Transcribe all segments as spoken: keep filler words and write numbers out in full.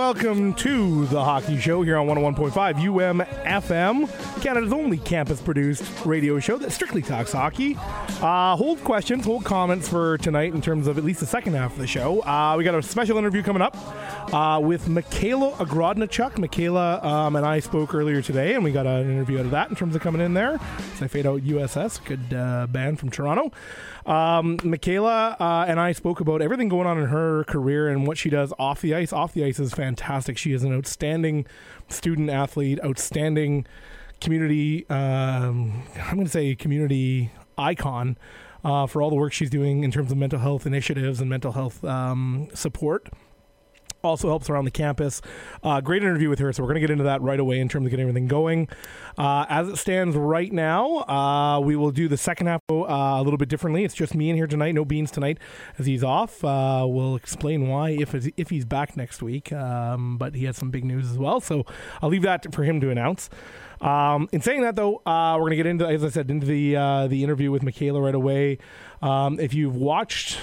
welcome to the Hockey Show here on one oh one point five U M F M, Canada's only campus-produced radio show that strictly talks hockey. Uh, hold questions, hold comments for tonight in terms of at least the second half of the show. Uh, we got a special interview coming up uh, with Michaela Ogrodnichuk. Michaela um, and I spoke earlier today, and we got an interview out of that in terms of coming in there. So I fade out U S S, good uh, band from Toronto. Um, Michaela uh, and I spoke about everything going on in her career and what she does off the ice. Off the ice is fantastic. She is an outstanding student athlete, outstanding community, um, I'm going to say community icon uh, for all the work she's doing in terms of mental health initiatives and mental health um, support. Also helps around the campus. Uh, great interview with her, so we're going to get into that right away in terms of getting everything going. Uh, as it stands right now, uh, we will do the second half uh, a little bit differently. It's just me in here tonight, no Beans tonight as he's off. Uh, we'll explain why if if he's back next week, um, but he has some big news as well, so I'll leave that for him to announce. Um, in saying that, though, uh, we're going to get into, as I said, into the uh, the interview with Michaela right away. Um, if you've watched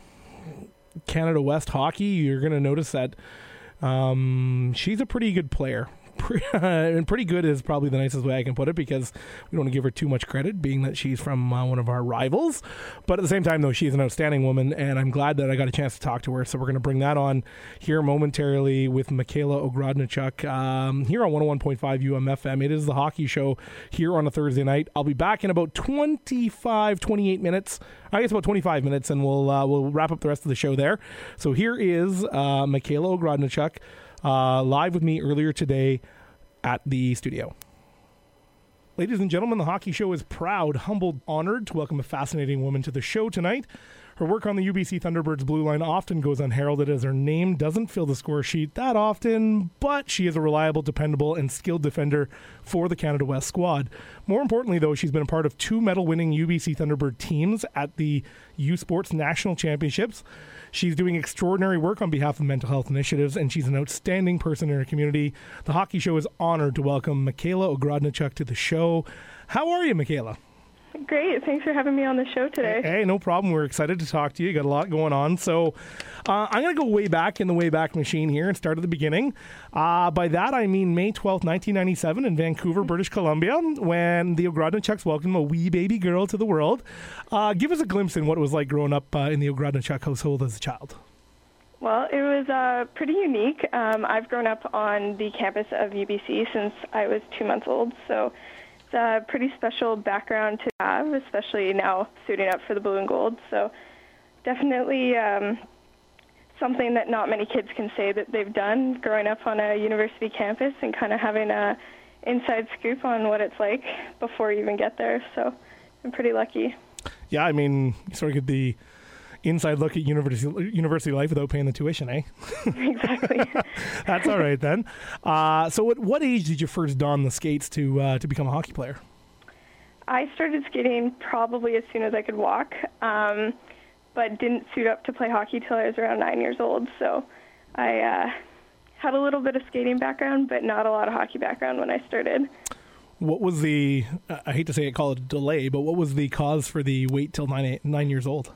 Canada West hockey, you're going to notice that um, she's a pretty good player. And pretty good is probably the nicest way I can put it, because we don't want to give her too much credit, being that she's from uh, one of our rivals. But at the same time, though, she's an outstanding woman, and I'm glad that I got a chance to talk to her. So we're going to bring that on here momentarily with Michaela Ogrodnichuk um, here on one oh one point five U M F M. It is the Hockey Show here on a Thursday night. I'll be back in about twenty-five, twenty-eight minutes. I guess about twenty-five minutes, and we'll uh, we'll wrap up the rest of the show there. So here is uh, Michaela Ogrodnichuk uh, live with me earlier today at the studio. Ladies and gentlemen, the Hockey Show is proud, humbled, honored to welcome a fascinating woman to the show tonight. Her work on the U B C Thunderbirds blue line often goes unheralded, as her name doesn't fill the score sheet that often, but she is a reliable, dependable, and skilled defender for the Canada West squad. More importantly, though, she's been a part of two medal-winning U B C Thunderbird teams at the U Sports National Championships. She's doing extraordinary work on behalf of mental health initiatives, and she's an outstanding person in her community. The Hockey Show is honored to welcome Michaela Ogrodnichuk to the show. How are you, Michaela? Great. Thanks for having me on the show today. Hey, no problem. We're excited to talk to you. You got a lot going on. So uh, I'm going to go way back in the Wayback Machine here and start at the beginning. Uh, by that, I mean May twelfth, nineteen ninety-seven in Vancouver, British Columbia, when the Ogrodnichuks welcomed a wee baby girl to the world. Uh, give us a glimpse in what it was like growing up uh, in the Ogrodnichuk household as a child. Well, it was uh, pretty unique. Um, I've grown up on the campus of U B C since I was two months old, so it's a pretty special background to have, especially now suiting up for the blue and gold. So definitely um, something that not many kids can say that they've done, growing up on a university campus and kind of having a inside scoop on what it's like before you even get there. So I'm pretty lucky. Yeah, I mean, you sort of get the inside look at university university life without paying the tuition, eh? Exactly. That's all right then. Uh, so at what age did you first don the skates to uh, to become a hockey player? I started skating probably as soon as I could walk, um, but didn't suit up to play hockey till I was around nine years old. So I uh, had a little bit of skating background, but not a lot of hockey background when I started. What was the, I hate to say it, call it a delay, but what was the cause for the wait till nine, eight, nine years old?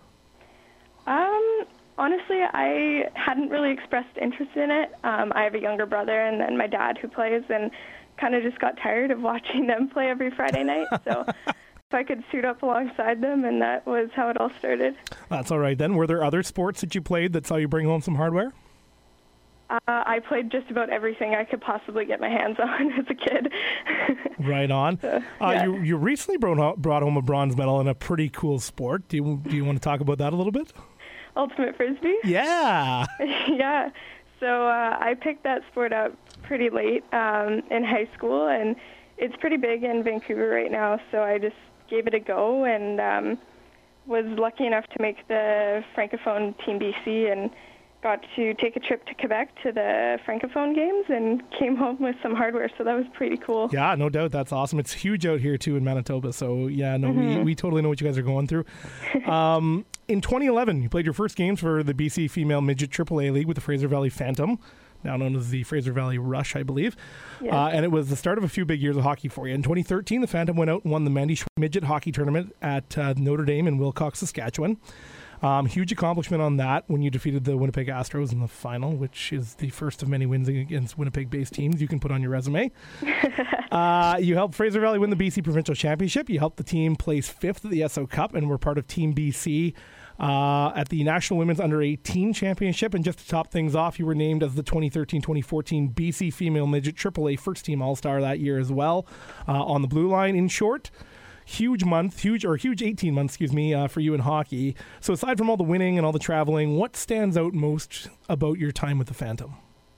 Um, honestly, I hadn't really expressed interest in it. Um, I have a younger brother and then my dad who plays, and kind of just got tired of watching them play every Friday night. So if I could suit up alongside them, and that was how it all started. That's all right then. Were there other sports that you played that saw you bring home some hardware? Uh, I played just about everything I could possibly get my hands on as a kid. Right on. So, yeah. uh, you you recently brought brought home a bronze medal in a pretty cool sport. Do you do you want to talk about that a little bit? Ultimate Frisbee? Yeah. Yeah. So uh, I picked that sport up pretty late um, in high school, and it's pretty big in Vancouver right now, so I just gave it a go and um, was lucky enough to make the Francophone Team B C and got to take a trip to Quebec to the Francophone games and came home with some hardware, so that was pretty cool. Yeah, no doubt. That's awesome. It's huge out here, too, in Manitoba, so yeah, no, mm-hmm. we, we totally know what you guys are going through. Um, in twenty eleven, you played your first games for the B C Female Midget triple A League with the Fraser Valley Phantom, now known as the Fraser Valley Rush, I believe. Yeah. Uh, and it was the start of a few big years of hockey for you. In twenty thirteen, the Phantom went out and won the Mandy Midget Hockey Tournament at uh, Notre Dame in Wilcox, Saskatchewan. Um, huge accomplishment on that when you defeated the Winnipeg Astros in the final, which is the first of many wins against Winnipeg-based teams you can put on your resume. uh, you helped Fraser Valley win the B C Provincial Championship. You helped the team place fifth at the S O Cup and were part of Team B C uh, at the National Women's Under eighteen Championship. And just to top things off, you were named as the twenty thirteen twenty fourteen B C Female Midget triple A First Team All-Star that year as well uh, on the blue line. In short, huge month, huge or huge eighteen months, excuse me, uh, for you in hockey. So aside from all the winning and all the traveling, what stands out most about your time with the Phantom?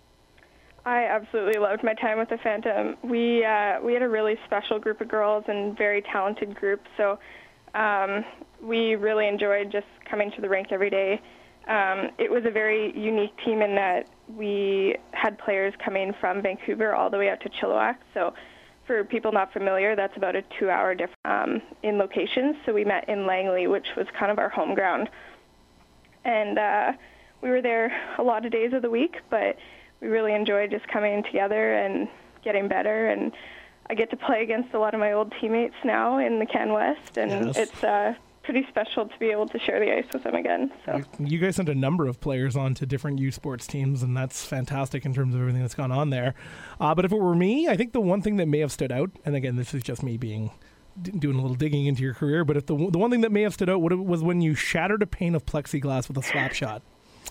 I absolutely loved my time with the Phantom. We uh, we had a really special group of girls and very talented group. So um, we really enjoyed just coming to the rink every day. Um, it was a very unique team in that we had players coming from Vancouver all the way out to Chilliwack. So for people not familiar, that's about a two-hour difference um, in locations. So we met in Langley, which was kind of our home ground. And uh, we were there a lot of days of the week, but we really enjoyed just coming together and getting better. And I get to play against a lot of my old teammates now in the Can West, and yes. it's uh, pretty special to be able to share the ice with them again. So you guys sent a number of players on to different U Sports teams, and that's fantastic in terms of everything that's gone on there. Uh, but if it were me, I think the one thing that may have stood out, and again, this is just me being doing a little digging into your career, but if the the one thing that may have stood out was when you shattered a pane of plexiglass with a slap shot.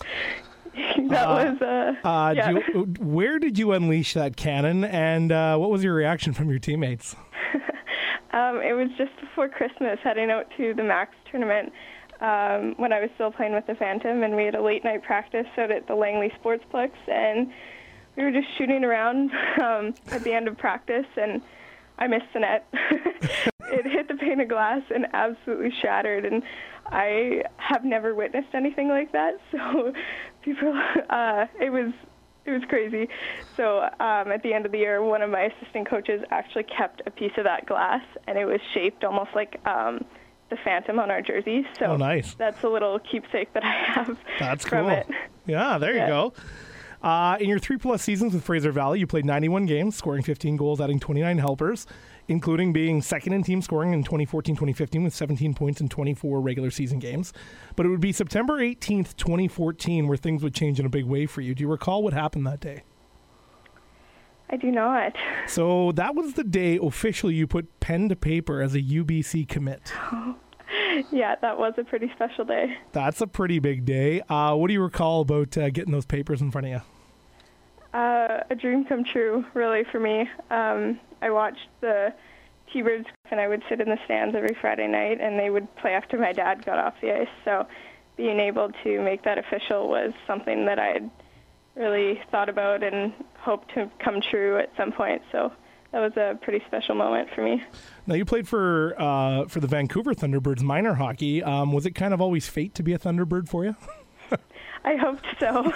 That uh, was, uh, uh, yeah. you, where did you unleash that cannon, and uh, what was your reaction from your teammates? um, it was just before Christmas, heading out to the Max tournament um, when I was still playing with the Phantom, and we had a late night practice out at the Langley Sportsplex, and we were just shooting around um, at the end of practice, and I missed the net. It hit the pane of glass and absolutely shattered, and I have never witnessed anything like that. So, people, uh, it was it was crazy. So, um, at the end of the year, one of my assistant coaches actually kept a piece of that glass, and it was shaped almost like um, the Phantom on our jerseys. So, oh, nice. That's a little keepsake that I have. That's from cool. it. Yeah, there yeah. you go. Uh, in your three-plus seasons with Fraser Valley, you played ninety-one games, scoring fifteen goals, adding twenty-nine helpers, including being second in team scoring in twenty fourteen twenty fifteen with seventeen points in twenty-four regular season games. But it would be September eighteenth, twenty fourteen, where things would change in a big way for you. Do you recall what happened that day? I do not. So that was the day officially you put pen to paper as a U B C commit. Oh. Yeah, that was a pretty special day. That's a pretty big day. Uh, what do you recall about uh, getting those papers in front of you? Uh, a dream come true, really, for me. Um, I watched the T-Birds, and I would sit in the stands every Friday night, and they would play after my dad got off the ice. So being able to make that official was something that I had really thought about and hoped to come true at some point. So that was a pretty special moment for me. Now, you played for uh, for the Vancouver Thunderbirds minor hockey. Um, was it kind of always fate to be a Thunderbird for you? I hoped so.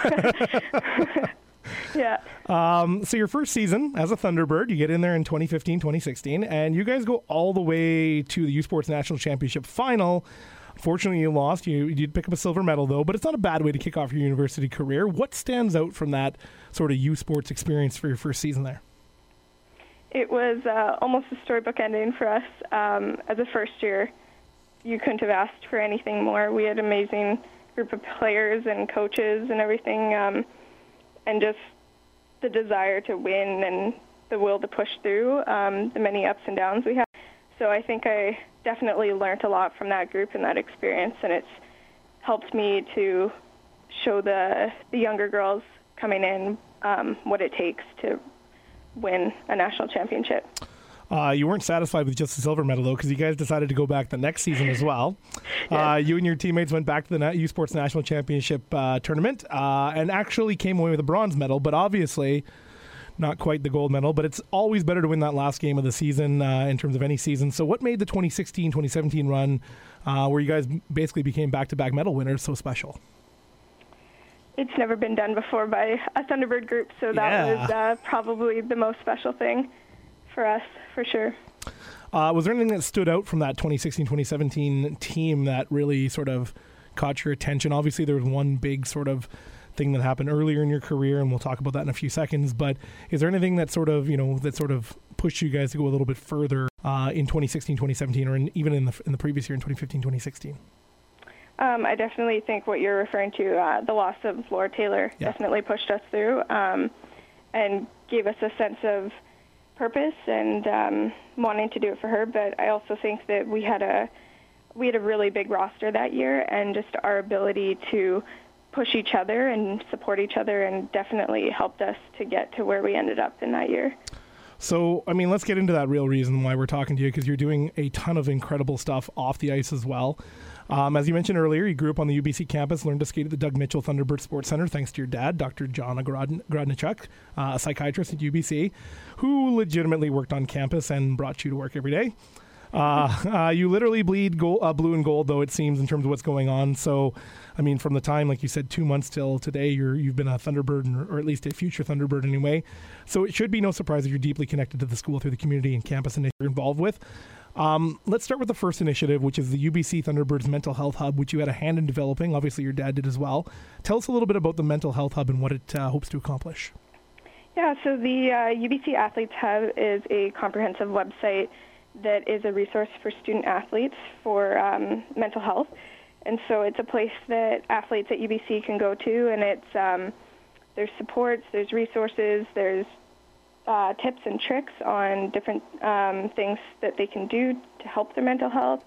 Yeah. Um, so your first season as a Thunderbird, you get in there in twenty fifteen twenty sixteen, and you guys go all the way to the U Sports National Championship final. Fortunately, you lost. You, you did pick up a silver medal, though, but it's not a bad way to kick off your university career. What stands out from that sort of U Sports experience for your first season there? It was uh, almost a storybook ending for us. Um, as a first year, you couldn't have asked for anything more. We had an amazing group of players and coaches and everything, um, and just the desire to win and the will to push through um, the many ups and downs we had. So I think I definitely learned a lot from that group and that experience, and it's helped me to show the, the younger girls coming in um, what it takes to win a national championship. Uh, you weren't satisfied with just the silver medal, though, because you guys decided to go back the next season as well. Yes. Uh, you and your teammates went back to the U Sports National Championship uh, tournament uh, and actually came away with a bronze medal, but obviously not quite the gold medal. But it's always better to win that last game of the season uh, in terms of any season. So what made the twenty sixteen twenty seventeen run, uh, where you guys basically became back-to-back medal winners, so special? It's never been done before by a Thunderbird group, so that yeah. was uh, probably the most special thing for us, for sure. Uh, was there anything that stood out from that twenty sixteen twenty seventeen team that really sort of caught your attention? Obviously, there was one big sort of thing that happened earlier in your career, and we'll talk about that in a few seconds. But is there anything that sort of, you know, that sort of pushed you guys to go a little bit further uh, in twenty sixteen twenty seventeen, or in, even in the in the previous year in twenty fifteen twenty sixteen? Um, I definitely think what you're referring to, uh, the loss of Laura Taylor, Yeah. definitely pushed us through um, and gave us a sense of purpose and um, wanting to do it for her. But I also think that we had a we had a really big roster that year, and just our ability to push each other and support each other, and definitely helped us to get to where we ended up in that year. So, I mean, let's get into that real reason why we're talking to you, because you're doing a ton of incredible stuff off the ice as well. Um, as you mentioned earlier, you grew up on the U B C campus, learned to skate at the Doug Mitchell Thunderbird Sports Center thanks to your dad, Doctor John Grodnichuk, uh, a psychiatrist at U B C, who legitimately worked on campus and brought you to work every day. Uh, uh, you literally bleed gold, uh, blue and gold, though, it seems, in terms of what's going on. So, I mean, from the time, like you said, two months till today, you're, you've been a Thunderbird, or at least a future Thunderbird anyway. So it should be no surprise that you're deeply connected to the school through the community and campus initiative you're involved with. Um, let's start with the first initiative, which is the U B C Thunderbirds Mental Health Hub, which you had a hand in developing. Obviously, your dad did as well. Tell us a little bit about the Mental Health Hub and what it uh, hopes to accomplish. Yeah, so the uh, U B C Athletes Hub is a comprehensive website that is a resource for student athletes for um, mental health. And so it's a place that athletes at U B C can go to, and it's um, there's supports, there's resources, there's uh, tips and tricks on different um, things that they can do to help their mental health.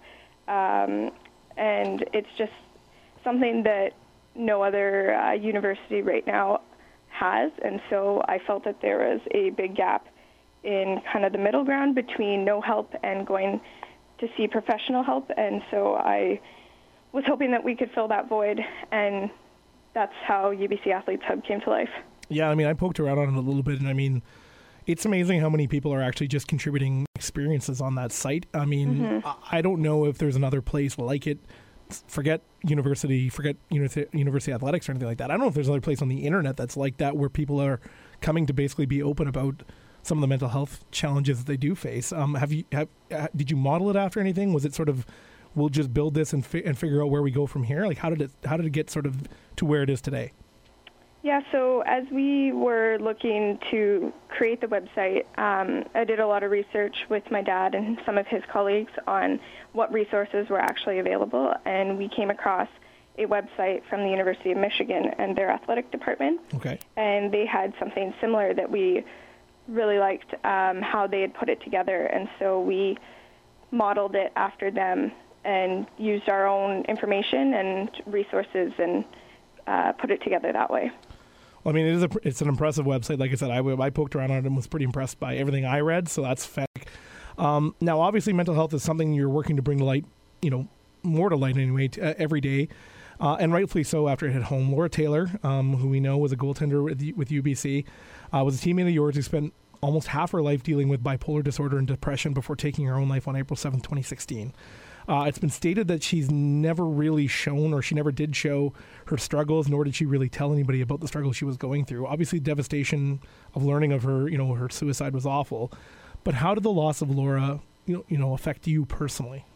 Um, and it's just something that no other uh, university right now has. And so I felt that there was a big gap in kind of the middle ground between no help and going to see professional help. And so I was hoping that we could fill that void, and that's how U B C Athletes Hub came to life. Yeah, I mean, I poked around on it a little bit, and I mean, it's amazing how many people are actually just contributing experiences on that site. I mean, mm-hmm. I don't know if there's another place like it. Forget university, forget university athletics or anything like that. I don't know if there's another place on the internet that's like that, where people are coming to basically be open about some of the mental health challenges that they do face. Um, have you have, uh, did you model it after anything? Was it sort of, we'll just build this and fi- and figure out where we go from here? Like, how did it how did it get sort of to where it is today? Yeah, so as we were looking to create the website, um, I did a lot of research with my dad and some of his colleagues on what resources were actually available, and we came across a website from the University of Michigan and their athletic department. Okay. And they had something similar that we really liked um, how they had put it together, and so we modeled it after them and used our own information and resources and uh, put it together that way. Well, I mean, it is a, it's an impressive website. Like I said, I, I poked around on it and was pretty impressed by everything I read, so that's fantastic. Um, now, obviously, mental health is something you're working to bring to light, you know, more to light anyway, to, uh, every day, uh, and rightfully so after it hit home. Laura Taylor, um, who we know was a goaltender with, with U B C, uh, was a teammate of yours who spent almost half her life dealing with bipolar disorder and depression before taking her own life on April seventh, twenty sixteen. Uh, it's been stated that she's never really shown, or she never did show, her struggles, nor did she really tell anybody about the struggles she was going through. Obviously, devastation of learning of her, you know, her suicide was awful. But how did the loss of Laura, you know, you know affect you personally?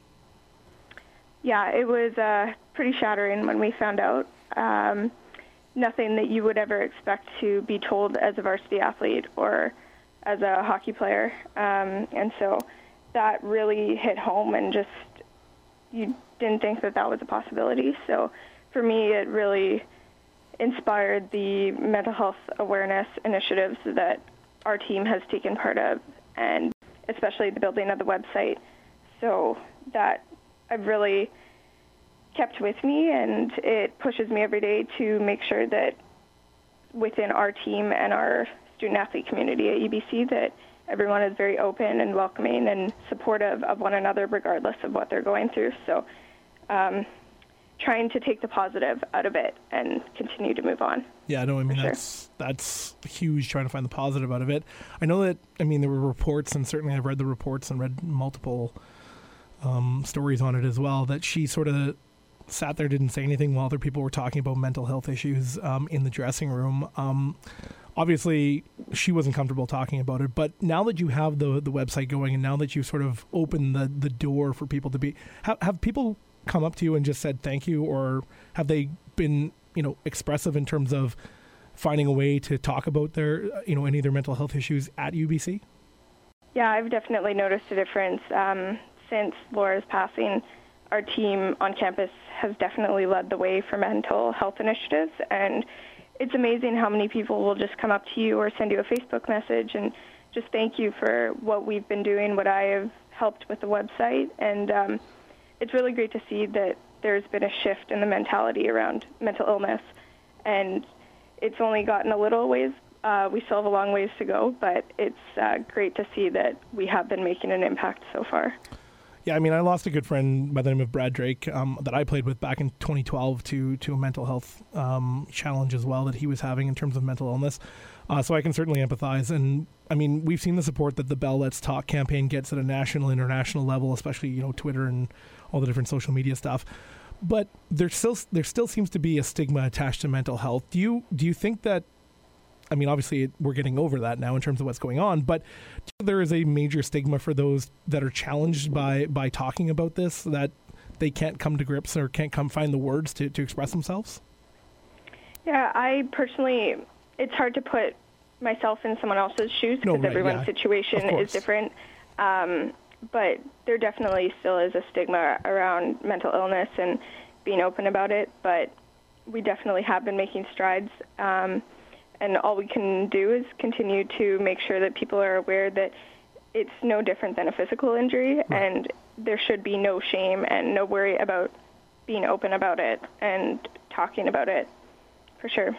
Yeah, it was uh, pretty shattering when we found out. Um, nothing that you would ever expect to be told as a varsity athlete or as a hockey player. Um, and so that really hit home, and just you didn't think that that was a possibility. So for me, it really inspired the mental health awareness initiatives that our team has taken part of, and especially the building of the website. So that I've really kept with me, and it pushes me every day to make sure that within our team and our student-athlete community at U B C that everyone is very open and welcoming and supportive of one another regardless of what they're going through. So um, trying to take the positive out of it and continue to move on. Yeah, no, I mean, sure. that's that's huge, trying to find the positive out of it. I know that, I mean, there were reports, and certainly I've read the reports and read multiple um, stories on it as well, that she sort of sat there, didn't say anything while other people were talking about mental health issues um, in the dressing room. Um, obviously, she wasn't comfortable talking about it, but now that you have the the website going, and now that you've sort of opened the, the door for people to be, have, have people come up to you and just said thank you, or have they been, you know, expressive in terms of finding a way to talk about their, you know, any of their mental health issues at U B C? Yeah, I've definitely noticed a difference um, since Laura's passing. our team on campus has definitely led the way for mental health initiatives, and it's amazing how many people will just come up to you or send you a Facebook message and just thank you for what we've been doing, what I have helped with the website, and um, it's really great to see that there's been a shift in the mentality around mental illness, and it's only gotten a little ways. Uh, we still have a long ways to go, but it's uh, great to see that we have been making an impact so far. Yeah, I mean, I lost a good friend by the name of Brad Drake um, that I played with back in twenty twelve to to a mental health um, challenge as well that he was having in terms of mental illness. Uh, so I can certainly empathize. And, I mean, we've seen the support that the Bell Let's Talk campaign gets at a national, international level, especially, you know, Twitter and all the different social media stuff. But there still there still seems to be a stigma attached to mental health. Do you do you think that, I mean, obviously we're getting over that now in terms of what's going on, but there is a major stigma for those that are challenged by, by talking about this, that they can't come to grips or can't come find the words to, to express themselves? Yeah, I personally, it's hard to put myself in someone else's shoes because no, right, everyone's yeah. situation is different. Um, but there definitely still is a stigma around mental illness and being open about it, but we definitely have been making strides. Um, And all we can do is continue to make sure that people are aware that it's no different than a physical injury, right. And there should be no shame and no worry about being open about it and talking about it, for sure.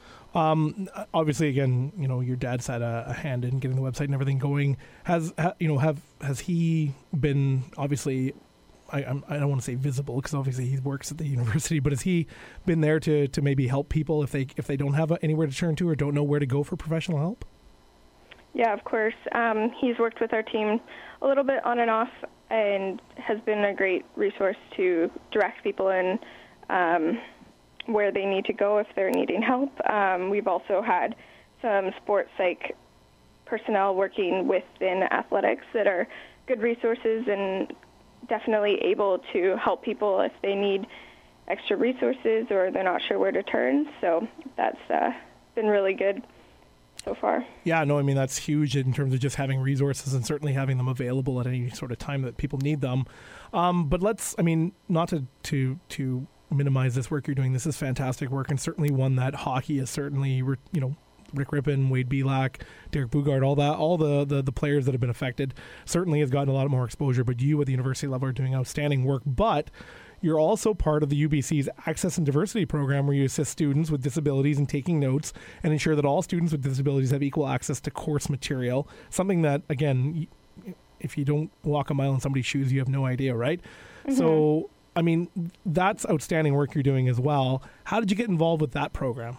Um, obviously, again, you know, your dad's had a, a hand in getting the website and everything going. Has ha, you know have has he been obviously? I, I'm, I don't want to say visible because obviously he works at the university, but has he been there to, to maybe help people if they if they don't have anywhere to turn to or don't know where to go for professional help? Yeah, of course. Um, he's worked with our team a little bit on and off and has been a great resource to direct people in um, where they need to go if they're needing help. Um, we've also had some sports psych personnel working within athletics that are good resources and definitely able to help people if they need extra resources or they're not sure where to turn. So that's uh, been really good so far. Yeah, no, I mean, that's huge in terms of just having resources and certainly having them available at any sort of time that people need them. Um, but let's, I mean, not to, to, to minimize this work you're doing. This is fantastic work and certainly one that hockey is certainly, you know, Rick Rippon, Wade Belak, Derek Bugard, all that, all the, the, the players that have been affected certainly has gotten a lot more exposure, but you at the university level are doing outstanding work. But you're also part of the U B C's Access and Diversity program where you assist students with disabilities in taking notes and ensure that all students with disabilities have equal access to course material, something that, again, if you don't walk a mile in somebody's shoes, you have no idea, right? Mm-hmm. So, I mean, that's outstanding work you're doing as well. How did you get involved with that program?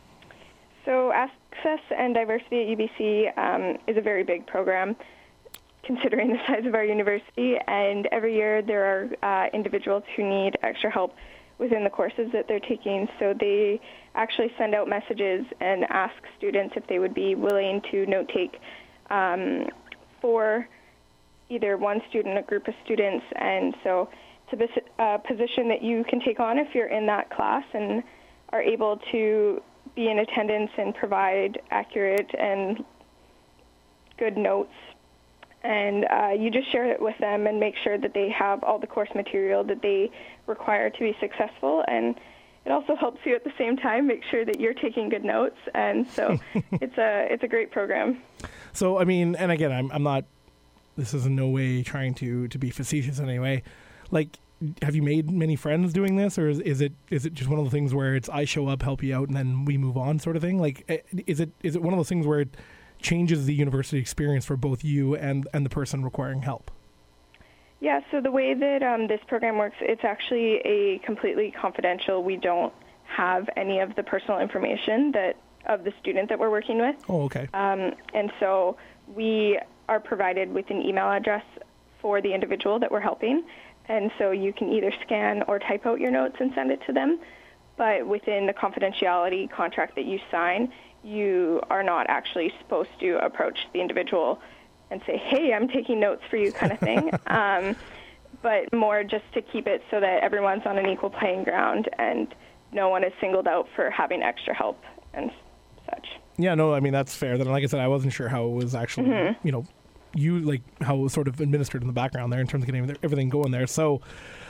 So Access and Diversity at U B C um, is a very big program, considering the size of our university, and every year there are uh, individuals who need extra help within the courses that they're taking. So they actually send out messages and ask students if they would be willing to note take um, for either one student, a group of students, and so it's a uh, position that you can take on if you're in that class and are able to be in attendance and provide accurate and good notes. And uh, you just share it with them and make sure that they have all the course material that they require to be successful. And it also helps you at the same time make sure that you're taking good notes. And so it's a it's a great program. So, I mean, and again, I'm I'm not, this is in no way trying to, to be facetious in any way. Like, have you made many friends doing this, or is, is it is it just one of the things where it's I show up, help you out, and then we move on sort of thing? Like, is it is it one of those things where it changes the university experience for both you and, and the person requiring help? Yeah, so the way that um, this program works, it's actually a completely confidential. We don't have any of the personal information that of the student that we're working with. Oh, okay. Um, and so we are provided with an email address for the individual that we're helping. And so you can either scan or type out your notes and send it to them. But within the confidentiality contract that you sign, you are not actually supposed to approach the individual and say, hey, I'm taking notes for you kind of thing. um, but more just to keep it so that everyone's on an equal playing ground and no one is singled out for having extra help and such. Yeah, no, I mean, that's fair. Then, like I said, I wasn't sure how it was actually, mm-hmm. you know, you like how it was sort of administered in the background there in terms of getting everything going there. So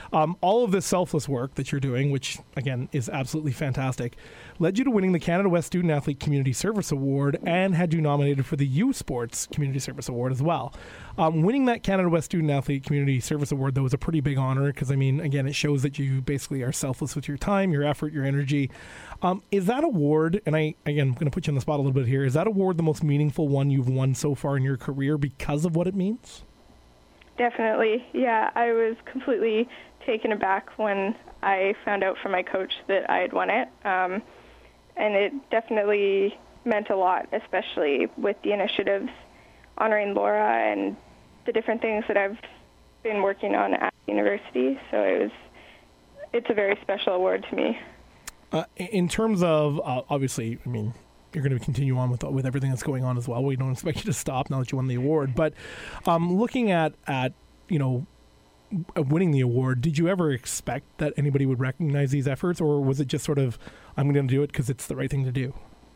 Um, all of this selfless work that you're doing, which, again, is absolutely fantastic, led you to winning the Canada West Student Athlete Community Service Award and had you nominated for the U Sports Community Service Award as well. Um, winning that Canada West Student Athlete Community Service Award, though, was a pretty big honor because, I mean, again, it shows that you basically are selfless with your time, your effort, your energy. Um, is that award, and I, again, I'm going to put you on the spot a little bit here, is that award the most meaningful one you've won so far in your career because of what it means? Definitely, yeah. I was completely taken aback when I found out from my coach that I had won it. Um, and it definitely meant a lot, especially with the initiatives honoring Laura and the different things that I've been working on at university. So it was, it's a very special award to me. Uh, in terms of, uh, obviously, I mean, you're going to continue on with with everything that's going on as well. We don't expect you to stop now that you won the award. But um, looking at, at, you know, winning the award, did you ever expect that anybody would recognize these efforts, or was it just sort of, I'm going to do it because it's the right thing to do?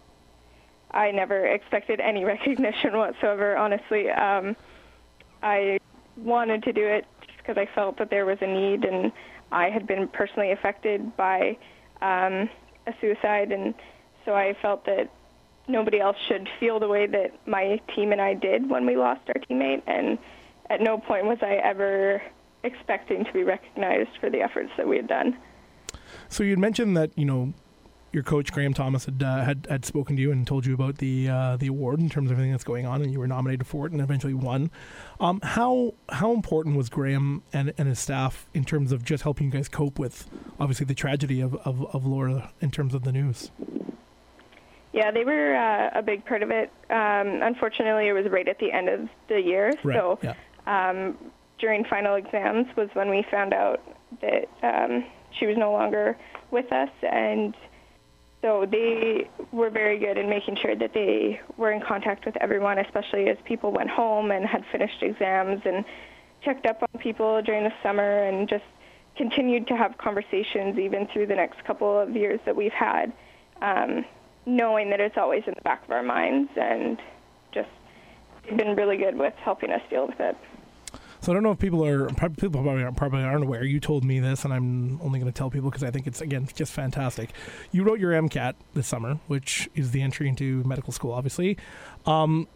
I never expected any recognition whatsoever, honestly. Um, I wanted to do it because I felt that there was a need, and I had been personally affected by um, a suicide, and so I felt that nobody else should feel the way that my team and I did when we lost our teammate, and at no point was I ever expecting to be recognized for the efforts that we had done. So you had mentioned that, you know, your coach, Graham Thomas, had uh, had, had spoken to you and told you about the uh, the award in terms of everything that's going on, and you were nominated for it and eventually won. Um, how how important was Graham and, and his staff in terms of just helping you guys cope with, obviously, the tragedy of, of, of Laura in terms of the news? Yeah, they were uh, a big part of it. Um, unfortunately, it was right at the end of the year. Right. So yeah. um, during final exams was when we found out that um, she was no longer with us. And so they were very good in making sure that they were in contact with everyone, especially as people went home and had finished exams, and checked up on people during the summer and just continued to have conversations even through the next couple of years that we've had. Um, knowing that it's always in the back of our minds, and just been really good with helping us deal with it. So I don't know if people are people probably aren't, probably aren't aware. You told me this, and I'm only going to tell people because I think it's, again, just fantastic. You wrote your MCAT this summer, which is the entry into medical school, obviously. Um,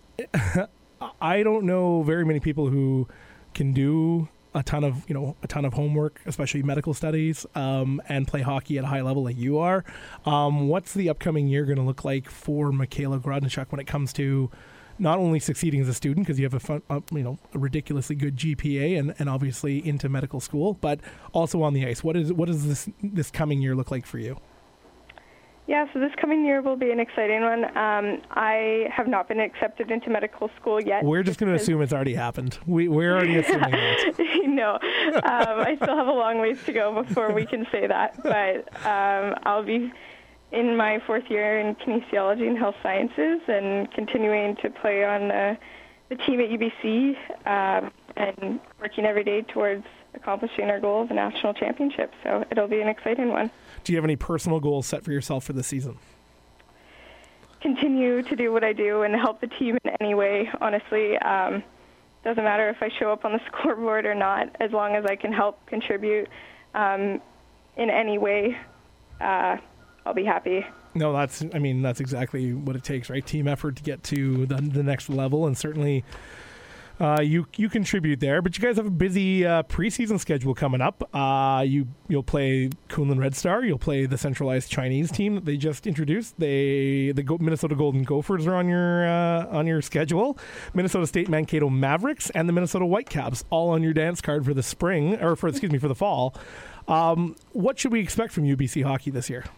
I don't know very many people who can do a ton of, you know, a ton of homework, especially medical studies, um, and play hockey at a high level like you are. Um, what's the upcoming year going to look like for Michaela Grodnichuk when it comes to not only succeeding as a student, because you have a fun, uh, you know, a ridiculously good G P A and, and obviously into medical school, but also on the ice? What is what does this this coming year look like for you? Yeah, so this coming year will be an exciting one. Um, I have not been accepted into medical school yet. We're just going to assume it's already happened. We, we're already assuming that. No, um, I still have a long ways to go before we can say that. But um, I'll be in my fourth year in kinesiology and health sciences and continuing to play on the, the team at U B C um, and working every day towards accomplishing our goal of a national championship. So it'll be an exciting one. Do you have any personal goals set for yourself for this season? Continue to do what I do and help the team in any way, honestly. Um, doesn't matter if I show up on the scoreboard or not, as long as I can help contribute um, in any way, uh, I'll be happy. No, that's, I mean, that's exactly what it takes, right? Team effort to get to the, the next level, and certainly Uh, you you contribute there, but you guys have a busy uh, preseason schedule coming up. Uh, you you'll play Kunlun Red Star. You'll play the centralized Chinese team that they just introduced. They the Go- Minnesota Golden Gophers are on your uh, on your schedule. Minnesota State Mankato Mavericks and the Minnesota Whitecaps all on your dance card for the spring, or for excuse me for the fall. Um, what should we expect from U B C hockey this year?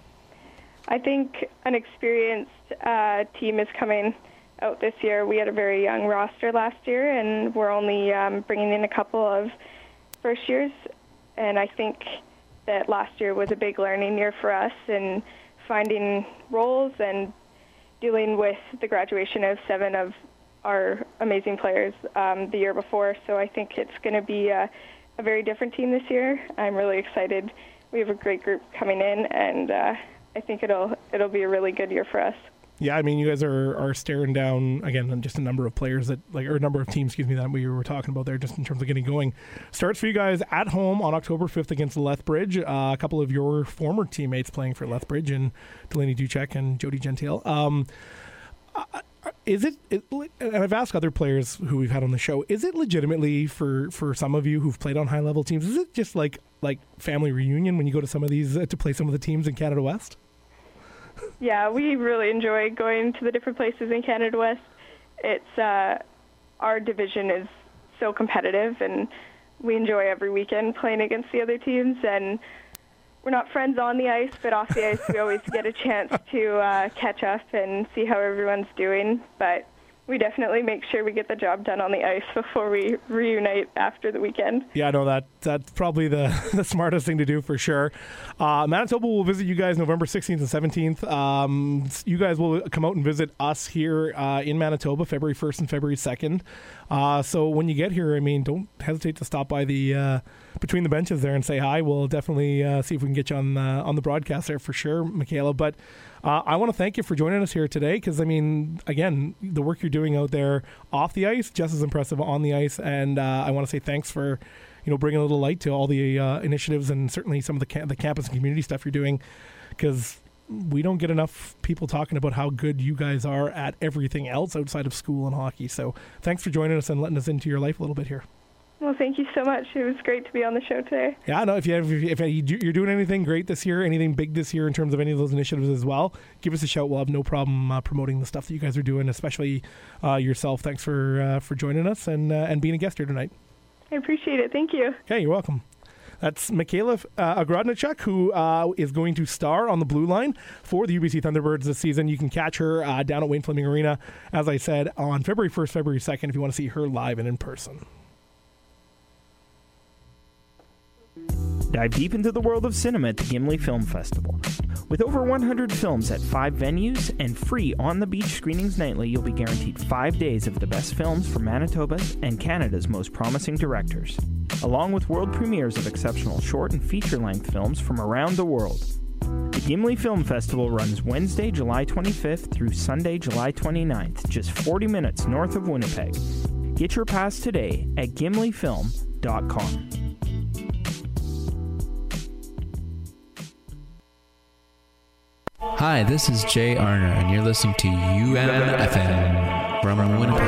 I think an experienced uh, team is coming out this year. We had a very young roster last year, and we're only um, bringing in a couple of first years. And I think that last year was a big learning year for us in finding roles and dealing with the graduation of seven of our amazing players um, the year before. So I think it's going to be a, a very different team this year. I'm really excited. We have a great group coming in, and uh, I think it'll it'll be a really good year for us. Yeah, I mean, you guys are, are staring down, again, just a number of players that, like, or a number of teams, excuse me, that we were talking about there just in terms of getting going. Starts for you guys at home on October fifth against Lethbridge. Uh, a couple of your former teammates playing for Lethbridge, and Delaney Duchek and Jody Gentile. Um, uh, is it, it, and I've asked other players who we've had on the show, is it legitimately for, for some of you who've played on high-level teams, is it just like like family reunion when you go to some of these, uh, to play some of the teams in Canada West? Yeah, we really enjoy going to the different places in Canada West. It's uh, our division is so competitive, and we enjoy every weekend playing against the other teams. And we're not friends on the ice, but off the ice we always get a chance to uh, catch up and see how everyone's doing. But we definitely make sure we get the job done on the ice before we reunite after the weekend. Yeah, no, that that's probably the, the smartest thing to do for sure. Uh, Manitoba will visit you guys November sixteenth and seventeenth. Um, you guys will come out and visit us here uh, in Manitoba February first and February second. Uh, so when you get here, I mean, don't hesitate to stop by the uh, between the benches there and say hi. We'll definitely uh, see if we can get you on uh, on the broadcast there for sure, Michaela. But uh, I want to thank you for joining us here today because, I mean, again, the work you're doing out there off the ice, just as impressive on the ice. And uh, I want to say thanks for, you know, bringing a little light to all the uh, initiatives and certainly some of the ca- the campus and community stuff you're doing, because we don't get enough people talking about how good you guys are at everything else outside of school and hockey. So thanks for joining us and letting us into your life a little bit here. Well, thank you so much. It was great to be on the show today. Yeah, no, if, you have, if you're doing anything great this year, anything big this year in terms of any of those initiatives as well, give us a shout. We'll have no problem uh, promoting the stuff that you guys are doing, especially uh, yourself. Thanks for uh, for joining us and uh, and being a guest here tonight. I appreciate it. Thank you. Okay, you're welcome. That's Michaela uh, Ogrodnichuk, who uh, is going to star on the blue line for the U B C Thunderbirds this season. You can catch her uh, down at Wayne Fleming Arena, as I said, on February first, February second, if you want to see her live and in person. Dive deep into the world of cinema at the Gimli Film Festival. With over one hundred films at five venues and free on-the-beach screenings nightly, you'll be guaranteed five days of the best films from Manitoba's and Canada's most promising directors, along with world premieres of exceptional short and feature-length films from around the world. The Gimli Film Festival runs Wednesday, July twenty-fifth through Sunday, July twenty-ninth, just forty minutes north of Winnipeg. Get your pass today at gimli film dot com. Hi, this is Jay Arner, and you're listening to U M F M from Winnipeg.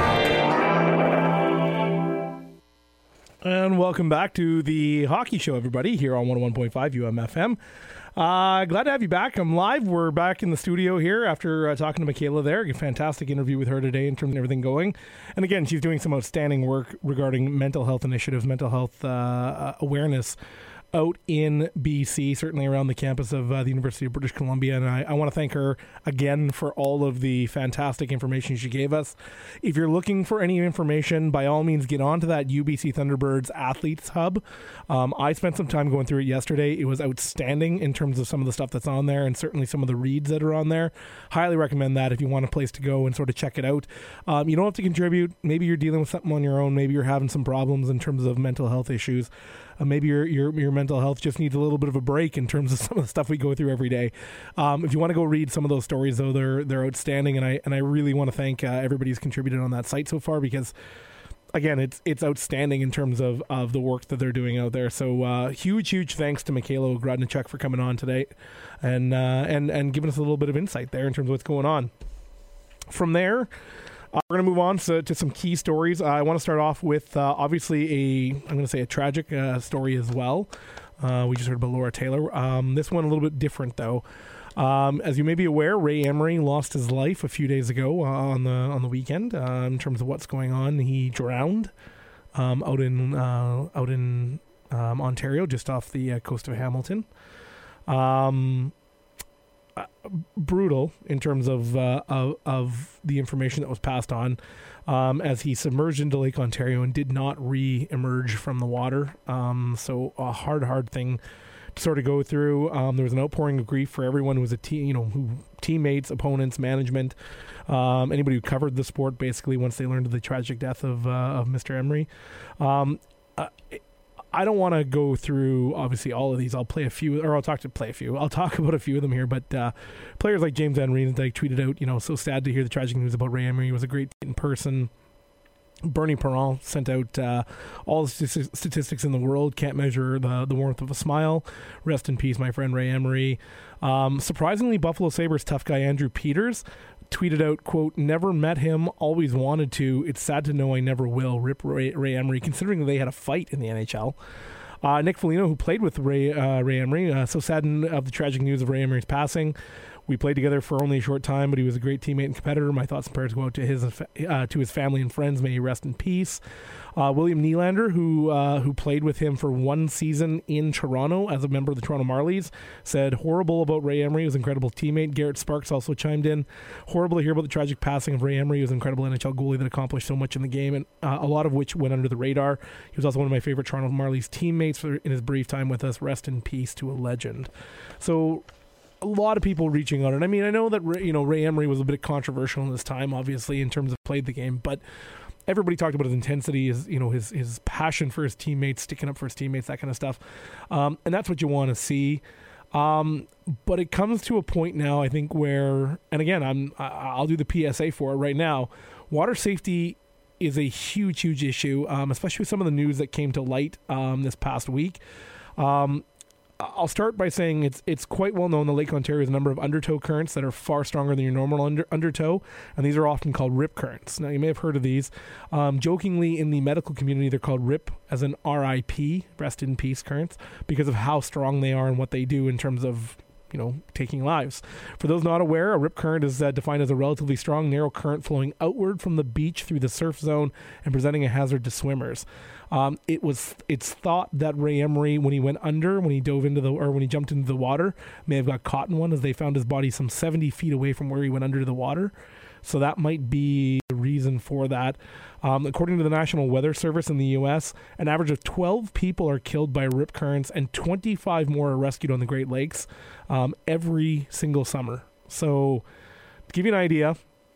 And welcome back to the Hockey Show, everybody, here on one oh one point five U M F M. Uh, glad to have you back. I'm live. We're back in the studio here after uh, talking to Michaela there. A fantastic interview with her today in terms of everything going. And again, she's doing some outstanding work regarding mental health initiatives, mental health uh, awareness out in B C, certainly around the campus of uh, the University of British Columbia. And I, I want to thank her again for all of the fantastic information she gave us. If you're looking for any information, by all means, get onto that U B C Thunderbirds Athletes Hub. Um, I spent some time going through it yesterday. It was outstanding in terms of some of the stuff that's on there and certainly some of the reads that are on there. Highly recommend that if you want a place to go and sort of check it out. Um, you don't have to contribute. Maybe you're dealing with something on your own. Maybe you're having some problems in terms of mental health issues. Uh, maybe your, your your mental health just needs a little bit of a break in terms of some of the stuff we go through every day. Um, if you want to go read some of those stories, though, they're they're outstanding, and I and I really want to thank uh, everybody who's contributed on that site so far, because again, it's it's outstanding in terms of, of the work that they're doing out there. So uh, huge huge thanks to Michaela Ogrodnichuk for coming on today, and uh, and and giving us a little bit of insight there in terms of what's going on. From there, Uh, we're going to move on to, to some key stories. Uh, I want to start off with uh, obviously a, I'm going to say a tragic uh, story as well. Uh, we just heard about Laura Taylor. Um, this one a little bit different though. Um, as you may be aware, Ray Emery lost his life a few days ago uh, on the on the weekend. Uh, in terms of what's going on, he drowned um, out in uh, out in um, Ontario, just off the uh, coast of Hamilton. Um, Uh, brutal in terms of, uh, of of the information that was passed on, um, as he submerged into Lake Ontario and did not re-emerge from the water. Um, so a hard, hard thing to sort of go through. Um, there was an outpouring of grief for everyone who was a team, you know, who teammates, opponents, management, um, anybody who covered the sport. Basically, once they learned of the tragic death of uh, of Mister Emery. Um, uh, I don't want to go through, obviously, all of these. I'll play a few, or I'll talk to play a few. I'll talk about a few of them here, but uh, players like James Van Riemsdyk tweeted out, you know, so sad to hear the tragic news about Ray Emery. He was a great in person. Bernie Perron sent out uh, all the st- statistics in the world. Can't measure the, the warmth of a smile. Rest in peace, my friend Ray Emery. Um, surprisingly, Buffalo Sabres tough guy Andrew Peters tweeted out, quote, never met him, always wanted to. It's sad to know I never will. Rip Ray, Ray Emery, considering they had a fight in the N H L. Uh, Nick Foligno, who played with Ray, uh, Ray Emery, uh, so saddened of the tragic news of Ray Emery's passing. We played together for only a short time, but he was a great teammate and competitor. My thoughts and prayers go out to his uh, to his family and friends. May he rest in peace. Uh, William Nylander, who uh, who played with him for one season in Toronto as a member of the Toronto Marlies, said horrible about Ray Emery. He was an incredible teammate. Garrett Sparks also chimed in. Horrible to hear about the tragic passing of Ray Emery. He was an incredible N H L goalie that accomplished so much in the game, and uh, a lot of which went under the radar. He was also one of my favorite Toronto Marlies teammates for, in his brief time with us. Rest in peace to a legend. So, a lot of people reaching out, and I mean, I know that you know Ray Emery was a bit controversial in this time, obviously, in terms of played the game, but everybody talked about his intensity, his you know his his passion for his teammates, sticking up for his teammates, that kind of stuff, um, and that's what you want to see. Um, but it comes to a point now, I think, where, and again, I'm I'll do the P S A for it right now. Water safety is a huge, huge issue, um, especially with some of the news that came to light um, this past week. Um, I'll start by saying it's it's quite well known that Lake Ontario has a number of undertow currents that are far stronger than your normal under, undertow, and these are often called rip currents. Now, you may have heard of these. Um, jokingly, in the medical community, they're called rip, as in R I P, rest in peace currents, because of how strong they are and what they do in terms of, you know, taking lives. For those not aware, a rip current is uh, defined as a relatively strong, narrow current flowing outward from the beach through the surf zone and presenting a hazard to swimmers. Um, it was. It's thought that Ray Emery, when he went under, when he dove into the, or when he jumped into the water, may have got caught in one, as they found his body some seventy feet away from where he went under the water. So that might be the reason for that. Um, according to the National Weather Service in the U S, an average of twelve people are killed by rip currents, and twenty-five more are rescued on the Great Lakes um, every single summer. So, to give you an idea,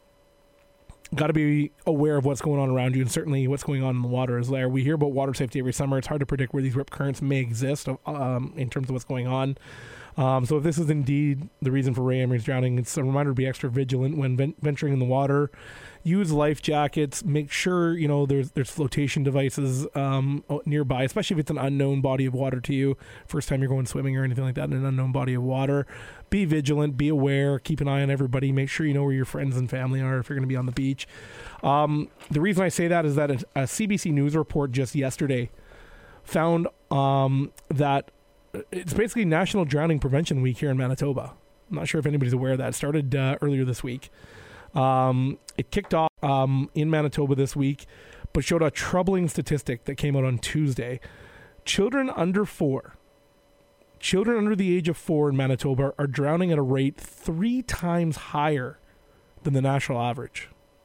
got to be aware of what's going on around you, and certainly what's going on in the water is there. We hear about water safety every summer. It's hard to predict where these rip currents may exist um, in terms of what's going on. Um, so if this is indeed the reason for Ray Emery's drowning, it's a reminder to be extra vigilant when ven- venturing in the water. Use life jackets. Make sure, you know, there's there's flotation devices um, nearby, especially if it's an unknown body of water to you. First time you're going swimming or anything like that in an unknown body of water. Be vigilant. Be aware. Keep an eye on everybody. Make sure you know where your friends and family are if you're going to be on the beach. Um, the reason I say that is that a, a C B C News report just yesterday found um, that it's basically National Drowning Prevention Week here in Manitoba. I'm not sure if anybody's aware of that. It started uh, earlier this week. Um, it kicked off um, in Manitoba this week, but showed a troubling statistic that came out on Tuesday. Children under four, children under the age of four in Manitoba are drowning at a rate three times higher than the national average.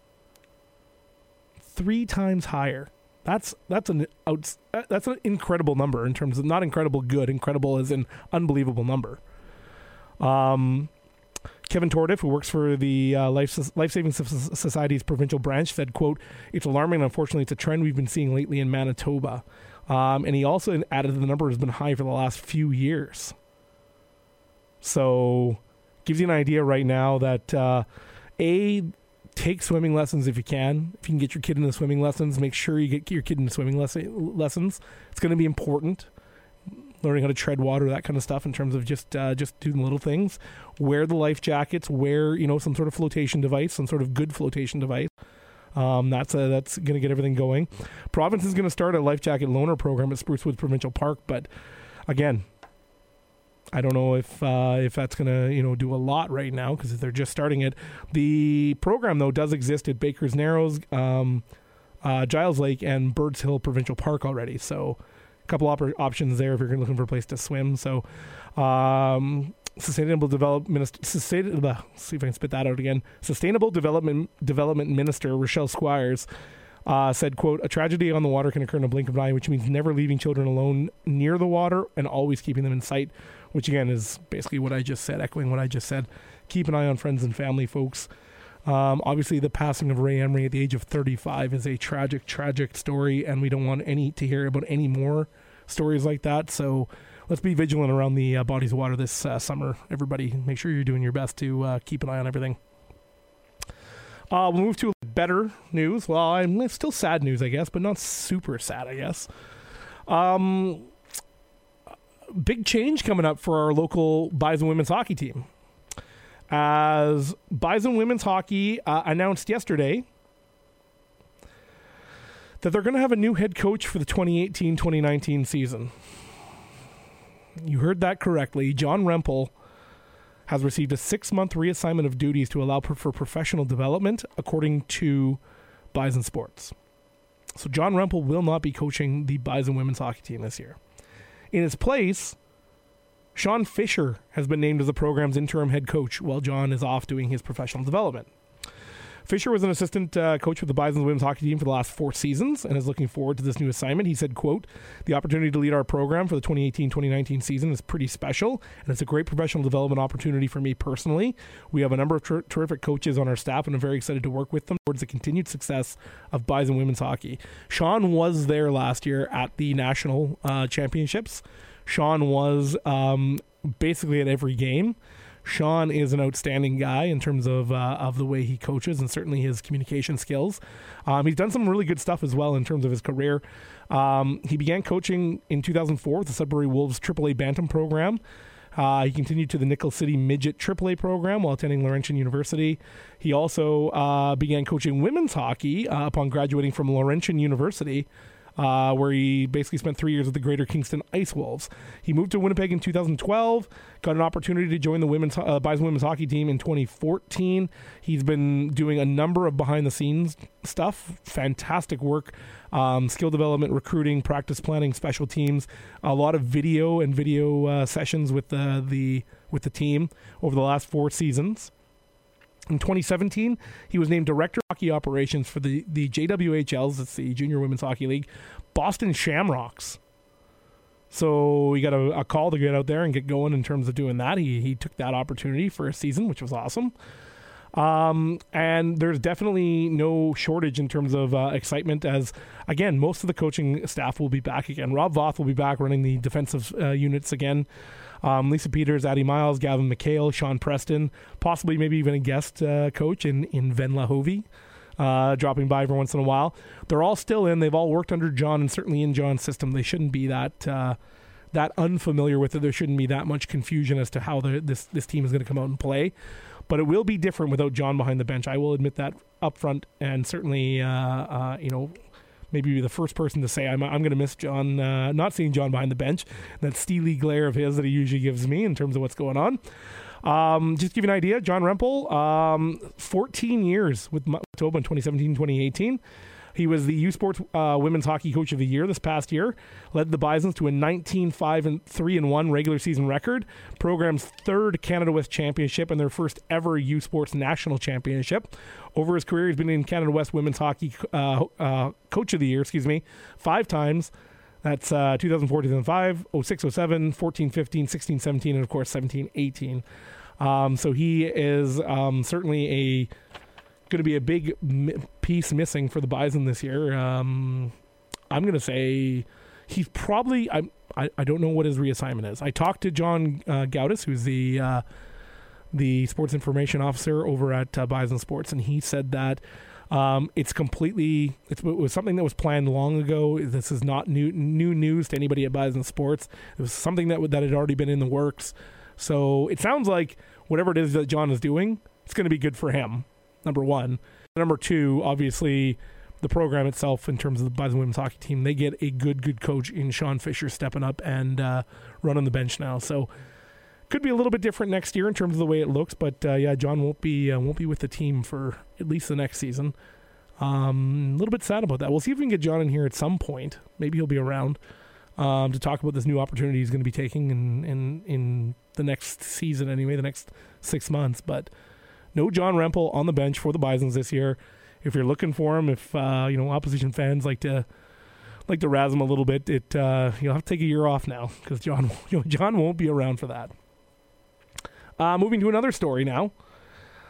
Three times higher. That's that's an outs, that's an incredible number in terms of, not incredible good, incredible as an unbelievable number. Um, Kevin Tordiff, who works for the uh, Life Life Saving Society's provincial branch, said, quote, "It's alarming, and unfortunately it's a trend we've been seeing lately in Manitoba." Um, and he also added that the number has been high for the last few years. So, gives you an idea right now that, uh, A, take swimming lessons if you can. If you can get your kid into swimming lessons, make sure you get your kid into swimming les- lessons. It's going to be important. Learning how to tread water, that kind of stuff, in terms of just uh, just doing little things. Wear the life jackets. Wear, you know, some sort of flotation device, some sort of good flotation device. Um, that's a, that's going to get everything going. Province is going to start a life jacket loaner program at Spruce Woods Provincial Park, but again, I don't know if uh, if that's going to, you know, do a lot right now because they're just starting it. The program, though, does exist at Baker's Narrows, um, uh, Giles Lake, and Birds Hill Provincial Park already. So a couple op- options there if you're looking for a place to swim. So um, Sustainable Development Sustainable, see if I can spit that out again. Sustainable Development Development Minister Rochelle Squires Uh, said, quote, "A tragedy on the water can occur in a blink of an eye, which means never leaving children alone near the water and always keeping them in sight," which again is basically what I just said, echoing what I just said. Keep an eye on friends and family, folks. Um, obviously, the passing of Ray Emery at the age of thirty-five is a tragic, tragic story, and we don't want any to hear about any more stories like that. So let's be vigilant around the uh, bodies of water this uh, summer. Everybody, make sure you're doing your best to uh, keep an eye on everything. Uh, we'll move to better news. Well, I'm it's still sad news, I guess, but not super sad, I guess. Um, big change coming up for our local Bison women's hockey team. As Bison women's hockey uh, announced yesterday that they're going to have a new head coach for the twenty eighteen twenty nineteen season. You heard that correctly. John Rempel has received a six-month reassignment of duties to allow for professional development, according to Bison Sports. So John Rempel will not be coaching the Bison women's hockey team this year. In his place, Sean Fisher has been named as the program's interim head coach while John is off doing his professional development. Fisher was an assistant uh, coach with the Bison women's hockey team for the last four seasons and is looking forward to this new assignment. He said, quote, "The opportunity to lead our program for the twenty eighteen twenty nineteen season is pretty special, and it's a great professional development opportunity for me personally. We have a number of ter- terrific coaches on our staff, and I'm very excited to work with them towards the continued success of Bison women's hockey." Sean was there last year at the national uh, championships. Sean was um, basically at every game. Sean is an outstanding guy in terms of uh, of the way he coaches and certainly his communication skills. Um, he's done some really good stuff as well in terms of his career. Um, he began coaching in two thousand four with the Sudbury Wolves triple A Bantam program. Uh, he continued to the Nickel City Midget triple A program while attending Laurentian University. He also uh, began coaching women's hockey uh, upon graduating from Laurentian University, Uh, where he basically spent three years with the Greater Kingston Ice Wolves. He moved to Winnipeg in two thousand twelve, got an opportunity to join the women's uh, Bison women's hockey team in twenty fourteen. He's been doing a number of behind-the-scenes stuff, fantastic work, um, skill development, recruiting, practice planning, special teams, a lot of video and video uh, sessions with the, the with the team over the last four seasons. In twenty seventeen, he was named Director of Hockey Operations for the, the J W H Ls, that's the Junior Women's Hockey League, Boston Shamrocks. So he got a, a call to get out there and get going in terms of doing that. He he took that opportunity for a season, which was awesome. Um, and there's definitely no shortage in terms of uh, excitement as, again, most of the coaching staff will be back again. Rob Voth will be back running the defensive uh, units again. Um, Lisa Peters, Addie Miles, Gavin McHale, Sean Preston, possibly maybe even a guest uh, coach in, in Ven Lahovie, uh, dropping by every once in a while. They're all still in. They've all worked under John and certainly in John's system. They shouldn't be that uh, that unfamiliar with it. There shouldn't be that much confusion as to how the, this, this team is going to come out and play. But it will be different without John behind the bench. I will admit that up front, and certainly, uh, uh, you know, maybe be the first person to say I'm I'm going to miss John, uh, not seeing John behind the bench. That steely glare of his that he usually gives me in terms of what's going on. Um, just to give you an idea, John Rempel, um, fourteen years with Manitoba in twenty seventeen twenty eighteen. He was the U Sports uh, Women's Hockey Coach of the Year this past year. Led the Bisons to a nineteen five and three and one regular season record. Program's third Canada West Championship and their first ever U Sports National Championship. Over his career, he's been in Canada West Women's Hockey uh, uh, Coach of the Year, excuse me, five times. That's uh, two thousand four, two thousand five, oh six, oh seven, fourteen, fifteen, sixteen, seventeen, and of course seventeen, eighteen. Um, so he is um, certainly a going to be a big mi- piece missing for the Bison this year. Um, I'm going to say he's probably, I, I I don't know what his reassignment is. I talked to John uh, Gaudis, who's the uh, the sports information officer over at uh, Bison Sports, and he said that um, it's completely, it's, it was something that was planned long ago. This is not new new news to anybody at Bison Sports. It was something that that had already been in the works. So it sounds like whatever it is that John is doing, it's going to be good for him. Number one. Number two, obviously, the program itself, in terms of the Bison women's hockey team, they get a good, good coach in Sean Fisher stepping up and uh, running the bench now. So, could be a little bit different next year in terms of the way it looks. But uh, yeah, John won't be uh, won't be with the team for at least the next season. Um, a little bit sad about that. We'll see if we can get John in here at some point. Maybe he'll be around um, to talk about this new opportunity he's going to be taking in, in in the next season anyway, the next six months. But no John Rempel on the bench for the Bisons this year. If you're looking for him, if uh, you know opposition fans like to like to razz him a little bit, it uh, you'll have to take a year off now because John you know, John won't be around for that. Uh, moving to another story now.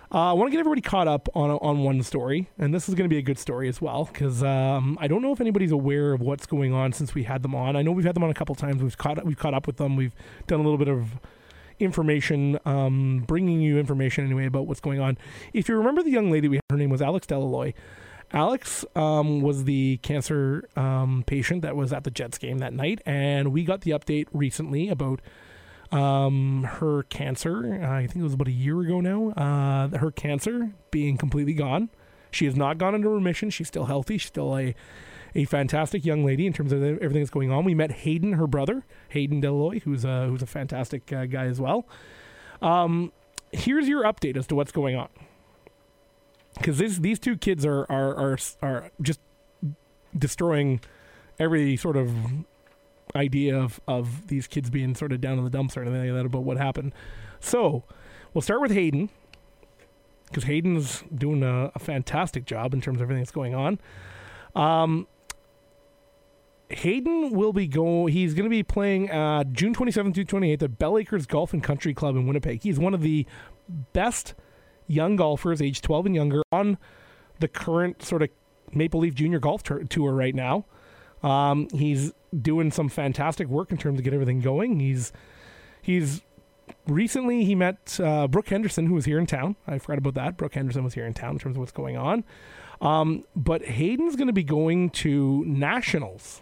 Uh, I want to get everybody caught up on on one story, and this is going to be a good story as well, because um, I don't know if anybody's aware of what's going on since we had them on. I know we've had them on a couple times. We've caught we've caught up with them. We've done a little bit of information, um, bringing you information anyway about what's going on. If you remember the young lady we had, her name was Alex Delaloy. Alex um, was the cancer um, patient that was at the Jets game that night, and we got the update recently about um, her cancer. Uh, I think it was about a year ago now. Uh, her cancer being completely gone. She has not gone into remission. She's still healthy. She's still a a fantastic young lady in terms of everything that's going on. We met Hayden, her brother, Hayden Delaloy, who's a who's a fantastic uh, guy as well. Um, here's your update as to what's going on. Because these two kids are, are are are just destroying every sort of idea of, of these kids being sort of down in the dumps or anything like that about what happened. So we'll start with Hayden, because Hayden's doing a, a fantastic job in terms of everything that's going on. Um, Hayden will be go. He's going to be playing uh, June twenty-seventh to twenty-eighth at Bell Acres Golf and Country Club in Winnipeg. He's one of the best young golfers, age twelve and younger, on the current sort of Maple Leaf Junior Golf tur- Tour right now. Um, he's doing some fantastic work in terms of get everything going. He's he's recently he met uh, Brooke Henderson, who was here in town. I forgot about that. Brooke Henderson was here in town in terms of what's going on. Um, but Hayden's going to be going to nationals.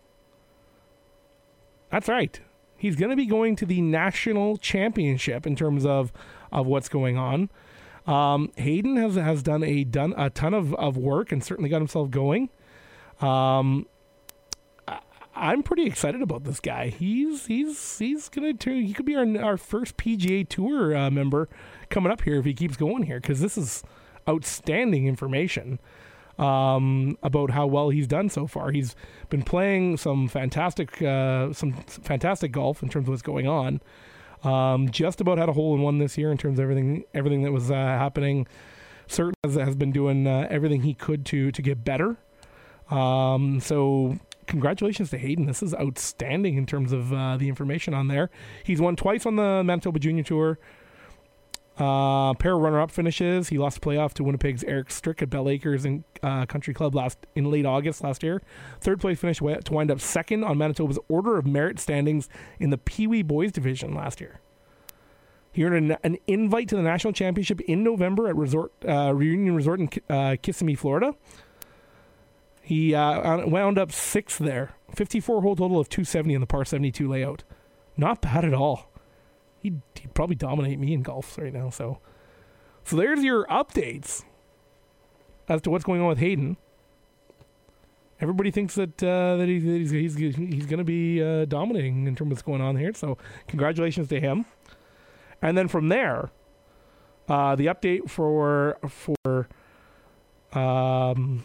That's right. He's going to be going to the national championship in terms of, of what's going on. Um, Hayden has has done a done a ton of, of work and certainly got himself going. Um, I, I'm pretty excited about this guy. He's he's he's gonna turn. He could be our our first P G A Tour uh, member coming up here if he keeps going here, because this is outstanding information um, about how well he's done so far. He's been playing some fantastic uh, some fantastic golf in terms of what's going on. Um, just about had a hole in one this year in terms of everything everything that was uh, happening. Certainly has, has been doing uh, everything he could to to get better. Um, so congratulations to Hayden. This is outstanding in terms of uh, the information on there. He's won twice on the Manitoba Junior Tour. Uh, pair of runner-up finishes. He lost the playoff to Winnipeg's Eric Strick at Bell Acres and uh, Country Club last in late August last year. Third place finish to wind up second on Manitoba's Order of Merit standings in the Pee Wee Boys division last year. He earned an, an invite to the national championship in November at Resort uh, Reunion Resort in uh, Kissimmee, Florida. He uh, wound up sixth there. fifty-four hole total of two seventy in the par seventy-two layout. Not bad at all. He'd, he'd probably dominate me in golf right now. So, so there's your updates as to what's going on with Hayden. Everybody thinks that uh, that, he, that he's he's he's going to be uh, dominating in terms of what's going on here. So, congratulations to him. And then from there, uh, the update for for um,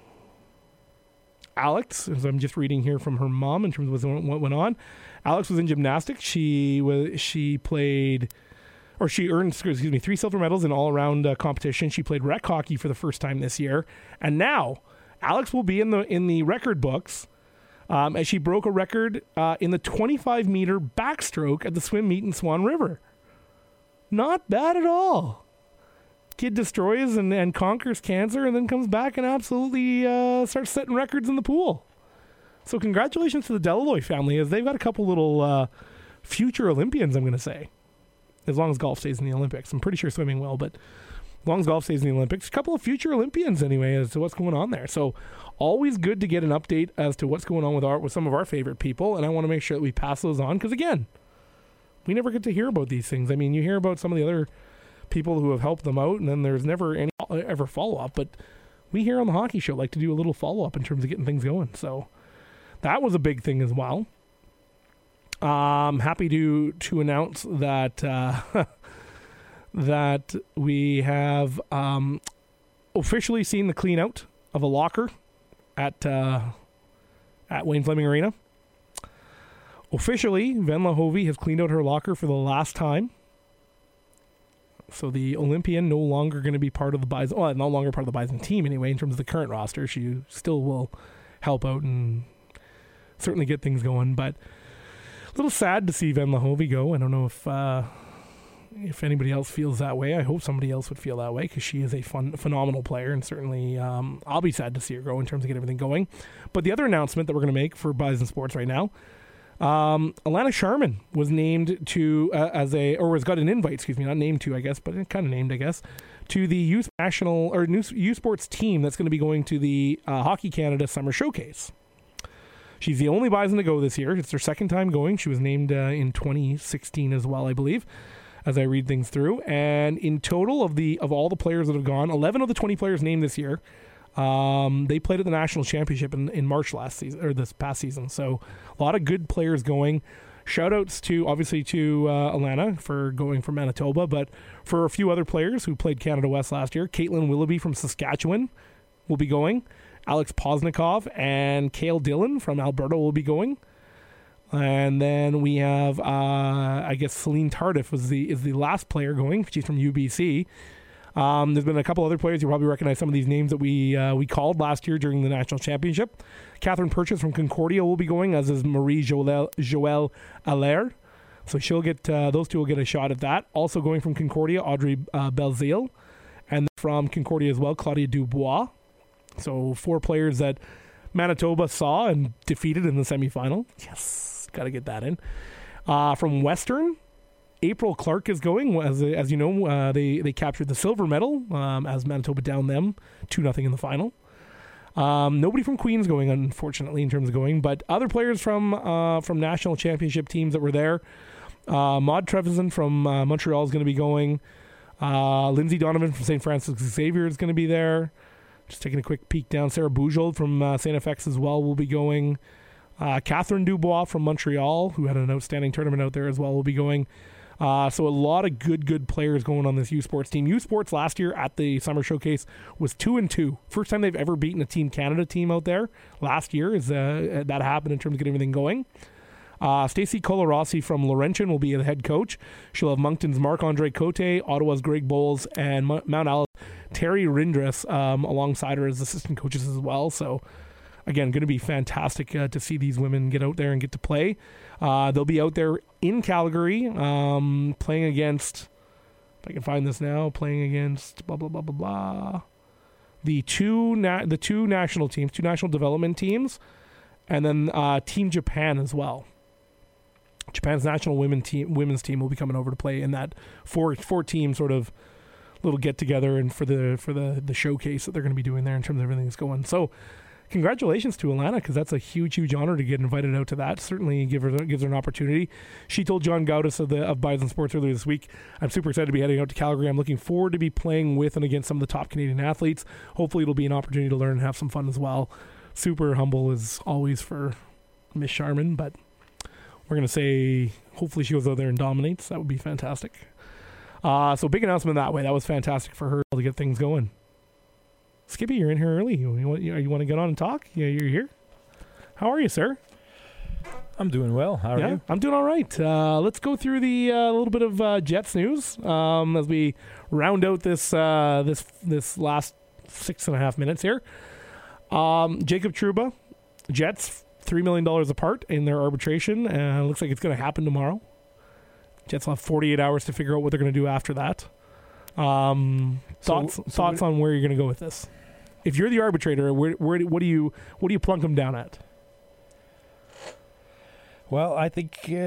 Alex, as I'm just reading here from her mom in terms of what went on. Alex was in gymnastics. She was she played, or she earned, excuse me, three silver medals in all-around uh, competition. She played rec hockey for the first time this year, and now Alex will be in the in the record books um, as she broke a record uh, in the twenty-five meter backstroke at the swim meet in Swan River. Not bad at all. Kid destroys and, and conquers cancer, and then comes back and absolutely uh, starts setting records in the pool. So congratulations to the Delaloy family, as they've got a couple little uh, future Olympians, I'm going to say, as long as golf stays in the Olympics. I'm pretty sure swimming will, but as long as golf stays in the Olympics, a couple of future Olympians anyway as to what's going on there. So always good to get an update as to what's going on with our with some of our favorite people, and I want to make sure that we pass those on, because again, we never get to hear about these things. I mean, you hear about some of the other people who have helped them out, and then there's never any ever follow-up, but we here on the Hockey Show like to do a little follow-up in terms of getting things going. So that was a big thing as well. Um, happy to to announce that uh, that we have um, officially seen the clean out of a locker at uh, at Wayne Fleming Arena. Officially, Venla Hovey has cleaned out her locker for the last time. So the Olympian no longer going to be part of the Bison, well, no longer part of the Bison team anyway, in terms of the current roster. She still will help out and certainly get things going, but a little sad to see Venla Hovey go. I don't know if uh, if anybody else feels that way, I hope somebody else would feel that way because she is a fun, phenomenal player, and certainly um, I'll be sad to see her go in terms of getting everything going. But the other announcement that we're going to make for Bison Sports right now, um, Alana Sharman was named to uh, as a, or has got an invite, excuse me, not named to, I guess, but kind of named, I guess, to the youth national or youth sports team that's going to be going to the uh, Hockey Canada Summer Showcase. She's the only Bison to go this year. It's her second time going. She was named uh, in twenty sixteen as well, I believe, as I read things through. And in total of the of all the players that have gone, eleven of the twenty players named this year, um, they played at the national championship in, in March last season, or this past season. So a lot of good players going. Shout outs to, obviously, to uh, Alana for going from Manitoba, but for a few other players who played Canada West last year. Caitlin Willoughby from Saskatchewan will be going. Alex Posnikov and Kale Dillon from Alberta will be going. And then we have, uh, I guess, Celine Tardif was the is the last player going. She's from U B C. Um, there's been a couple other players. You probably recognize some of these names that we uh, we called last year during the national championship. Catherine Purchase from Concordia will be going, as is Marie Joelle, Joelle Allaire. So she'll get uh, those two will get a shot at that. Also going from Concordia, Audrey uh, Belzile. And from Concordia as well, Claudia Dubois. So four players that Manitoba saw and defeated in the semifinal. Yes, got to get that in. Uh, from Western, April Clark is going. As as you know, uh, they they captured the silver medal um, as Manitoba downed them two nothing in the final. Um, nobody from Queens going, unfortunately, in terms of going, but other players from uh, from national championship teams that were there. Uh, Maud Trevisan from uh, Montreal is going to be going. Uh, Lindsay Donovan from Saint Francis Xavier is going to be there. Just taking a quick peek down. Sarah Bujold from uh, Saint F X as well will be going. Uh, Catherine Dubois from Montreal, who had an outstanding tournament out there as well, will be going. Uh, so a lot of good, good players going on this U Sports team. U Sports last year at the Summer Showcase was two and two. First time they've ever beaten a Team Canada team out there. Last year is uh, that happened in terms of getting everything going. Uh, Stacey Colarossi from Laurentian will be the head coach. She'll have Moncton's Marc-Andre Cote, Ottawa's Greg Bowles, and M- Mount Alice Terry Rindress um, alongside her as assistant coaches as well. So, again, going to be fantastic uh, to see these women get out there and get to play. Uh, they'll be out there in Calgary um, playing against, if I can find this now, playing against blah, blah, blah, blah, blah. The two, na- the two national teams, two national development teams, and then uh, Team Japan as well. Japan's national women team, women's team will be coming over to play in that four four team sort of little get together and for the for the the showcase that they're going to be doing there in terms of everything that's going. So, congratulations to Alana, because that's a huge huge honor to get invited out to that. Certainly give her gives her an opportunity. She told John Gaudas of the of Bison Sports earlier this week, "I'm super excited to be heading out to Calgary. I'm looking forward to be playing with and against some of the top Canadian athletes. Hopefully, it'll be an opportunity to learn and have some fun as well." Super humble as always for Miss Sharman, but we're going to say hopefully she goes out there and dominates. That would be fantastic. Uh, so big announcement that way. That was fantastic for her to get things going. Skippy, you're in here early. You, you, want, you, you want to get on and talk? Yeah, you're here. How are you, sir? I'm doing well. How are yeah, you? I'm doing all right. Uh, let's go through the uh, little bit of uh, Jets news um, as we round out this uh, this this last six and a half minutes here. Um, Jacob Trouba, Jets, three million dollars apart in their arbitration. Uh, looks like it's going to happen tomorrow. Jets will have forty-eight hours to figure out what they're going to do after that. Um, So- thoughts so thoughts what- on where you're going to go with this? If you're the arbitrator, where, where what do you what do you plunk them down at? Well, I think uh,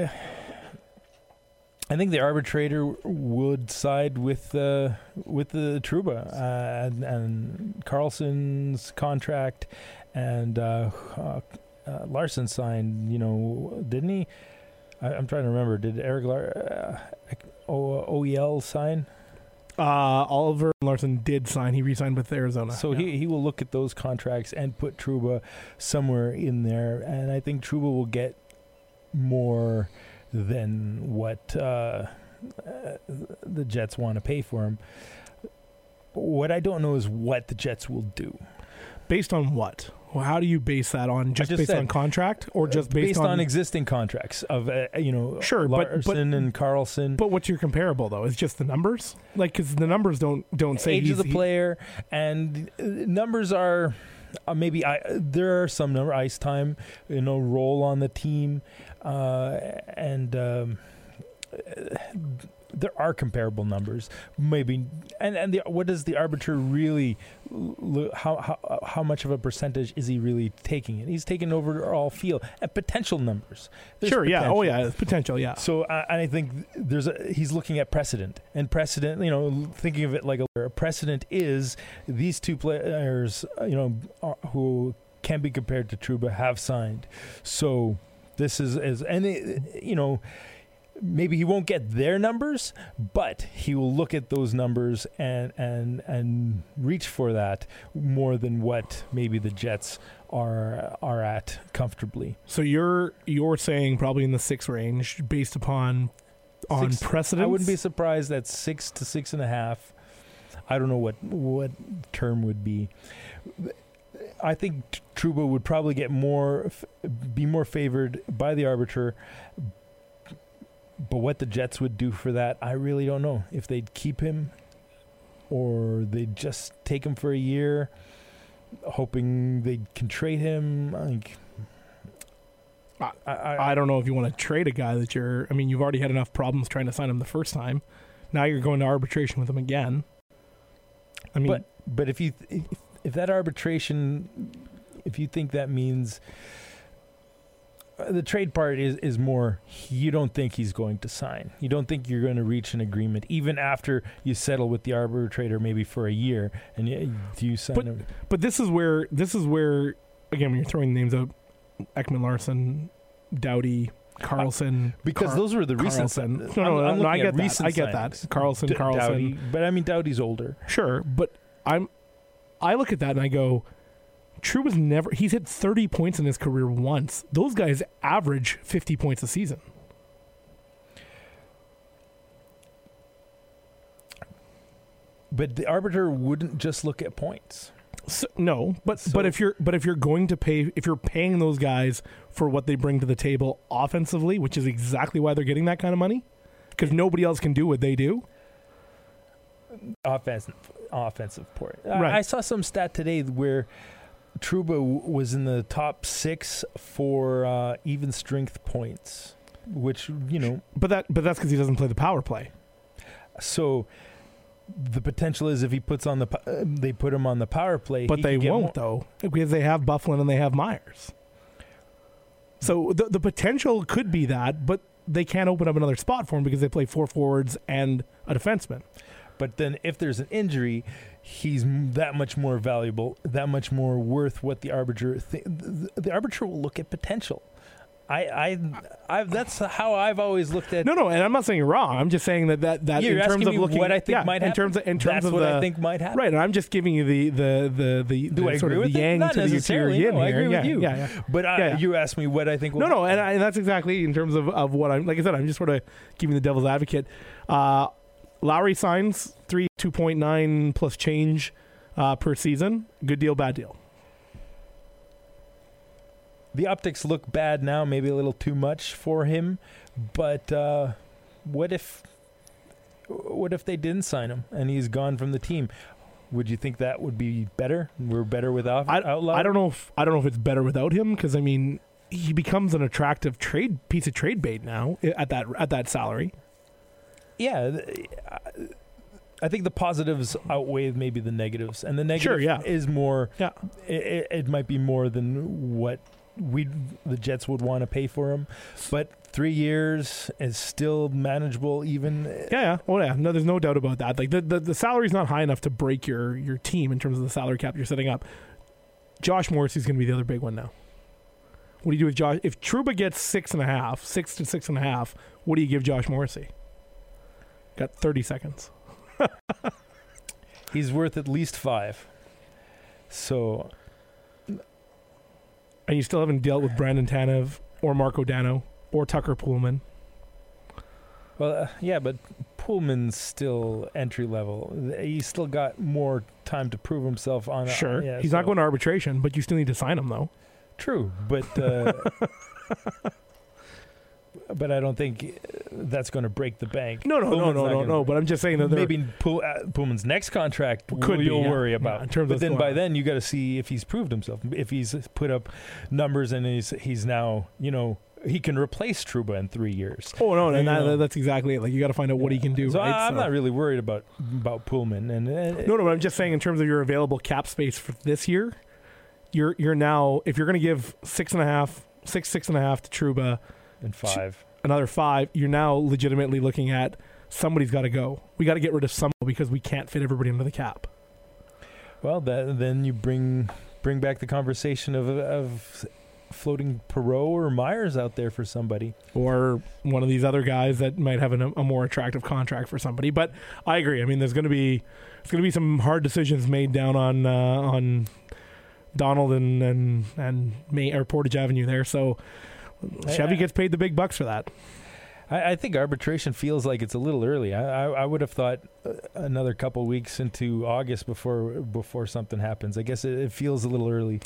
I think the arbitrator would side with uh, with the Trouba uh, and, and Carlson's contract, and uh, uh, uh, Larson signed. You know, didn't he? I, I'm trying to remember. Did Eric Lar- uh, o- O E L sign? Uh, Oliver Larson did sign. He re-signed with Arizona. So Yeah. he, he will look at those contracts and put Trouba somewhere in there, and I think Trouba will get more than what uh, uh, the Jets want to pay for him. What I don't know is what the Jets will do. Based on what? Well, how do you base that on? Just, just based said, on contract, or just based, based on, on existing contracts of uh, you know Sure, but- but- Larson and Carlson. But what's your comparable though? Is just the numbers? Like, because the numbers don't don't say age he's of the he- player, and uh, numbers are uh, maybe I, there are some number ice time, you know, role on the team, uh, and um, there are comparable numbers, maybe. And and the, what does the arbiter really? How how how much of a percentage is he really taking it? He's taking overall field at potential numbers. There's sure, yeah, potential. oh yeah, it's potential, yeah. So uh, I think there's a he's looking at precedent, and precedent, you know, thinking of it like a, a precedent is these two players, you know, are, who can be compared to Trouba have signed. So this is is and it, you know. Maybe he won't get their numbers, but he will look at those numbers and and and reach for that more than what maybe the Jets are are at comfortably. So you're you're saying probably in the six range based upon on Six, precedence? I wouldn't be surprised at six to six and a half. I don't know what what term would be. I think Trouba would probably get more, be more favored by the arbiter. But what the Jets would do for that, I really don't know. If they'd keep him or they'd just take him for a year, hoping they can trade him. Like, I, I, I don't know if you want to trade a guy that you're... I mean, you've already had enough problems trying to sign him the first time. Now you're going to arbitration with him again. I mean... But, but if you if, if that arbitration... If you think that means... The trade part is, is more, you don't think he's going to sign. You don't think you're going to reach an agreement, even after you settle with the arbitrator maybe for a year, and you, do you sign but, him? But this is where, this is where, again, when you're throwing names out, Ekman Larsson, Doughty, Carlson. Uh, because Car- those were the recent Carlson. signings. No, no, I'm, I'm no, I get that. recent I get signings. that. Carlson, D- Carlson. Doughty, but I mean, Doughty's older. Sure, but I'm, I look at that and I go, Trouba's never, he's hit thirty points in his career once. Those guys average fifty points a season. But the arbiter wouldn't just look at points. So, no, but So- but if you're but if you're going to pay, if you're paying those guys for what they bring to the table offensively, which is exactly why they're getting that kind of money, because nobody else can do what they do. Offensive, offensive port. Right. I, I saw some stat today where Trouba w- was in the top six for uh, even strength points, which, you know. But that but that's because he doesn't play the power play. So the potential is if he puts on the, po- uh, they put him on the power play. But he they could get won't more. though, because they have Bufflin and they have Myers. So the the potential could be that, but they can't open up another spot for him because they play four forwards and a defenseman. But then if there's an injury, he's m- that much more valuable, that much more worth what the arbiter th- the, the arbiter will look at potential. I, I, I, that's how I've always looked at. No, no, and I'm not saying you're wrong. I'm just saying that that, that You're in terms asking of me looking what I think yeah, might happen. in terms of in terms That's of what the, I think might happen. Right, and I'm just giving you the the the the, Do the I sort agree of with the it? yang Not to the necessarily. yin No, I here. agree yeah, with you. Yeah, yeah. But I, Yeah, yeah. you asked me what I think. Will No, no, and, I, and that's exactly in terms of, of what I'm. Like I said, I'm just sort of giving the devil's advocate. Uh, Lowry signs three two point nine plus change uh, per season. Good deal, bad deal. The optics look bad now, maybe a little too much for him. But uh, what if, what if they didn't sign him and he's gone from the team? Would you think that would be better? We're better without I, Outlaw? I don't know if I don't know if it's better without him, because I mean he becomes an attractive trade piece of trade bait now at that at that salary. Yeah, th- I- I think the positives outweigh maybe the negatives, and the negative Sure, yeah. is more. Yeah. It, it might be more than what we the Jets would want to pay for him, but three years is still manageable. Even Yeah, yeah. Oh, yeah. No, there's no doubt about that. Like the the, the salary's not high enough to break your your team in terms of the salary cap you're setting up. Josh Morrissey's going to be the other big one now. What do you do with Josh? If Trouba gets six and a half, six to six and a half, what do you give Josh Morrissey? Got thirty seconds. he's worth at least five. So And you still haven't dealt with Brandon Tanev or Marco Dano or Tucker Poolman. well, uh, yeah, but Pullman's still entry level. He's still got more time to prove himself on. Sure. yeah, He's so- not going to arbitration, but you still need to sign him, though. True, but uh, but I don't think that's going to break the bank. No, no, no, Pullman's no, not no, gonna- no. But I'm just saying that they're- Maybe Pull, uh, Pullman's next contract Could be, you'll yeah. worry Yeah, about. in terms but of then what's by going on. then you got to see if he's proved himself. If he's put up numbers and he's he's now you know he can replace Trouba in three years. Oh no, and You that, know. that's exactly it. Like you got to find out what he can do. So right? I, I'm So- not really worried about about Pullman. And uh, No, no, but I'm just saying in terms of your available cap space for this year, you're you're now if you're going to give six and a half, six six and a half to Trouba, and five. another five, you're now legitimately looking at somebody's got to go. We got to get rid of some because we can't fit everybody under the cap. Well, that, then you bring bring back the conversation of of floating Perot or Myers out there for somebody. Or one of these other guys that might have an, a more attractive contract for somebody. But I agree. I mean, there's going to be there's going to be some hard decisions made down on uh, on Donald and and and May or Portage Avenue there. So Chevy gets paid the big bucks for that. I, I think arbitration feels like it's a little early. I, I, I would have thought uh, another couple weeks into August before before something happens. I guess it, it feels a little early.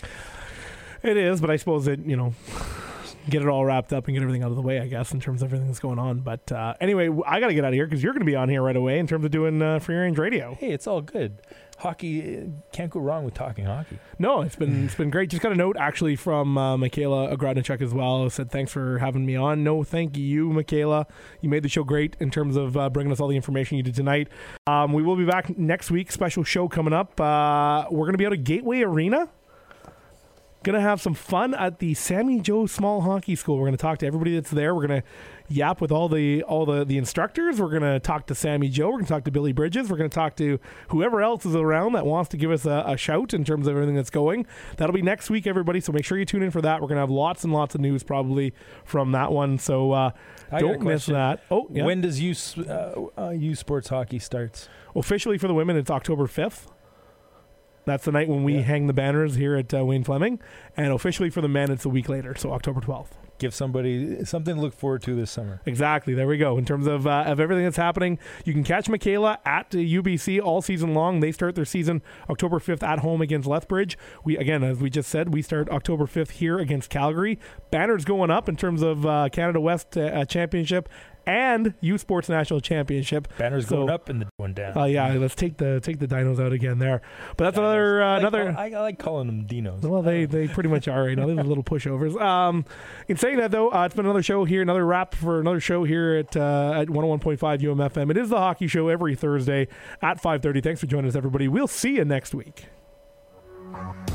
It is, but I suppose that, you know, get it all wrapped up and get everything out of the way, I guess, in terms of everything that's going on. But uh, anyway, I got to get out of here because you're going to be on here right away in terms of doing uh, Free Range Radio. Hey, it's all good. Hockey, uh, can't go wrong with talking hockey. No, it's been it's been great. Just got a note actually from uh, Michaela Ogrodnichuk as well. Said thanks for having me on. No, thank you, Michaela. You made the show great in terms of uh, bringing us all the information you did tonight. Um, we will be back next week. Special show coming up. Uh, we're going to be out at Gateway Arena. Going to have some fun at the Sammy Joe Small Hockey School. We're going to talk to everybody that's there. We're going to yap with all the all the, the instructors. We're going to talk to Sammy Joe. We're going to talk to Billy Bridges. We're going to talk to whoever else is around that wants to give us a, a shout in terms of everything that's going. That'll be next week, everybody, so make sure you tune in for that. We're going to have lots and lots of news probably from that one, so uh, I got a don't miss question. that. Oh, yeah. When does U, uh, uh, U Sports Hockey starts? Officially for the women, it's October fifth. That's the night when we Yeah. hang the banners here at uh, Wayne Fleming. And officially for the men, it's a week later, so October twelfth. Give somebody something to look forward to this summer. Exactly. There we go. In terms of uh, of everything that's happening, you can catch Michaela at uh, U B C all season long. They start their season October fifth at home against Lethbridge. We again, as we just said, we start October fifth here against Calgary. Banners going up in terms of uh, Canada West uh, Championship and U Sports National Championship. Banners So- going up and the one down. Oh uh, yeah, let's take the take the dinos out again there. But that's Dinos. another uh, I like another. call- I, I like calling them dinos. Well, they, they pretty much are right now. They're little pushovers. Um, in saying that, though, uh, it's been another show here, another wrap for another show here at uh, at one oh one point five U M F M. It is the hockey show every Thursday at five thirty. Thanks for joining us, everybody. We'll see you next week.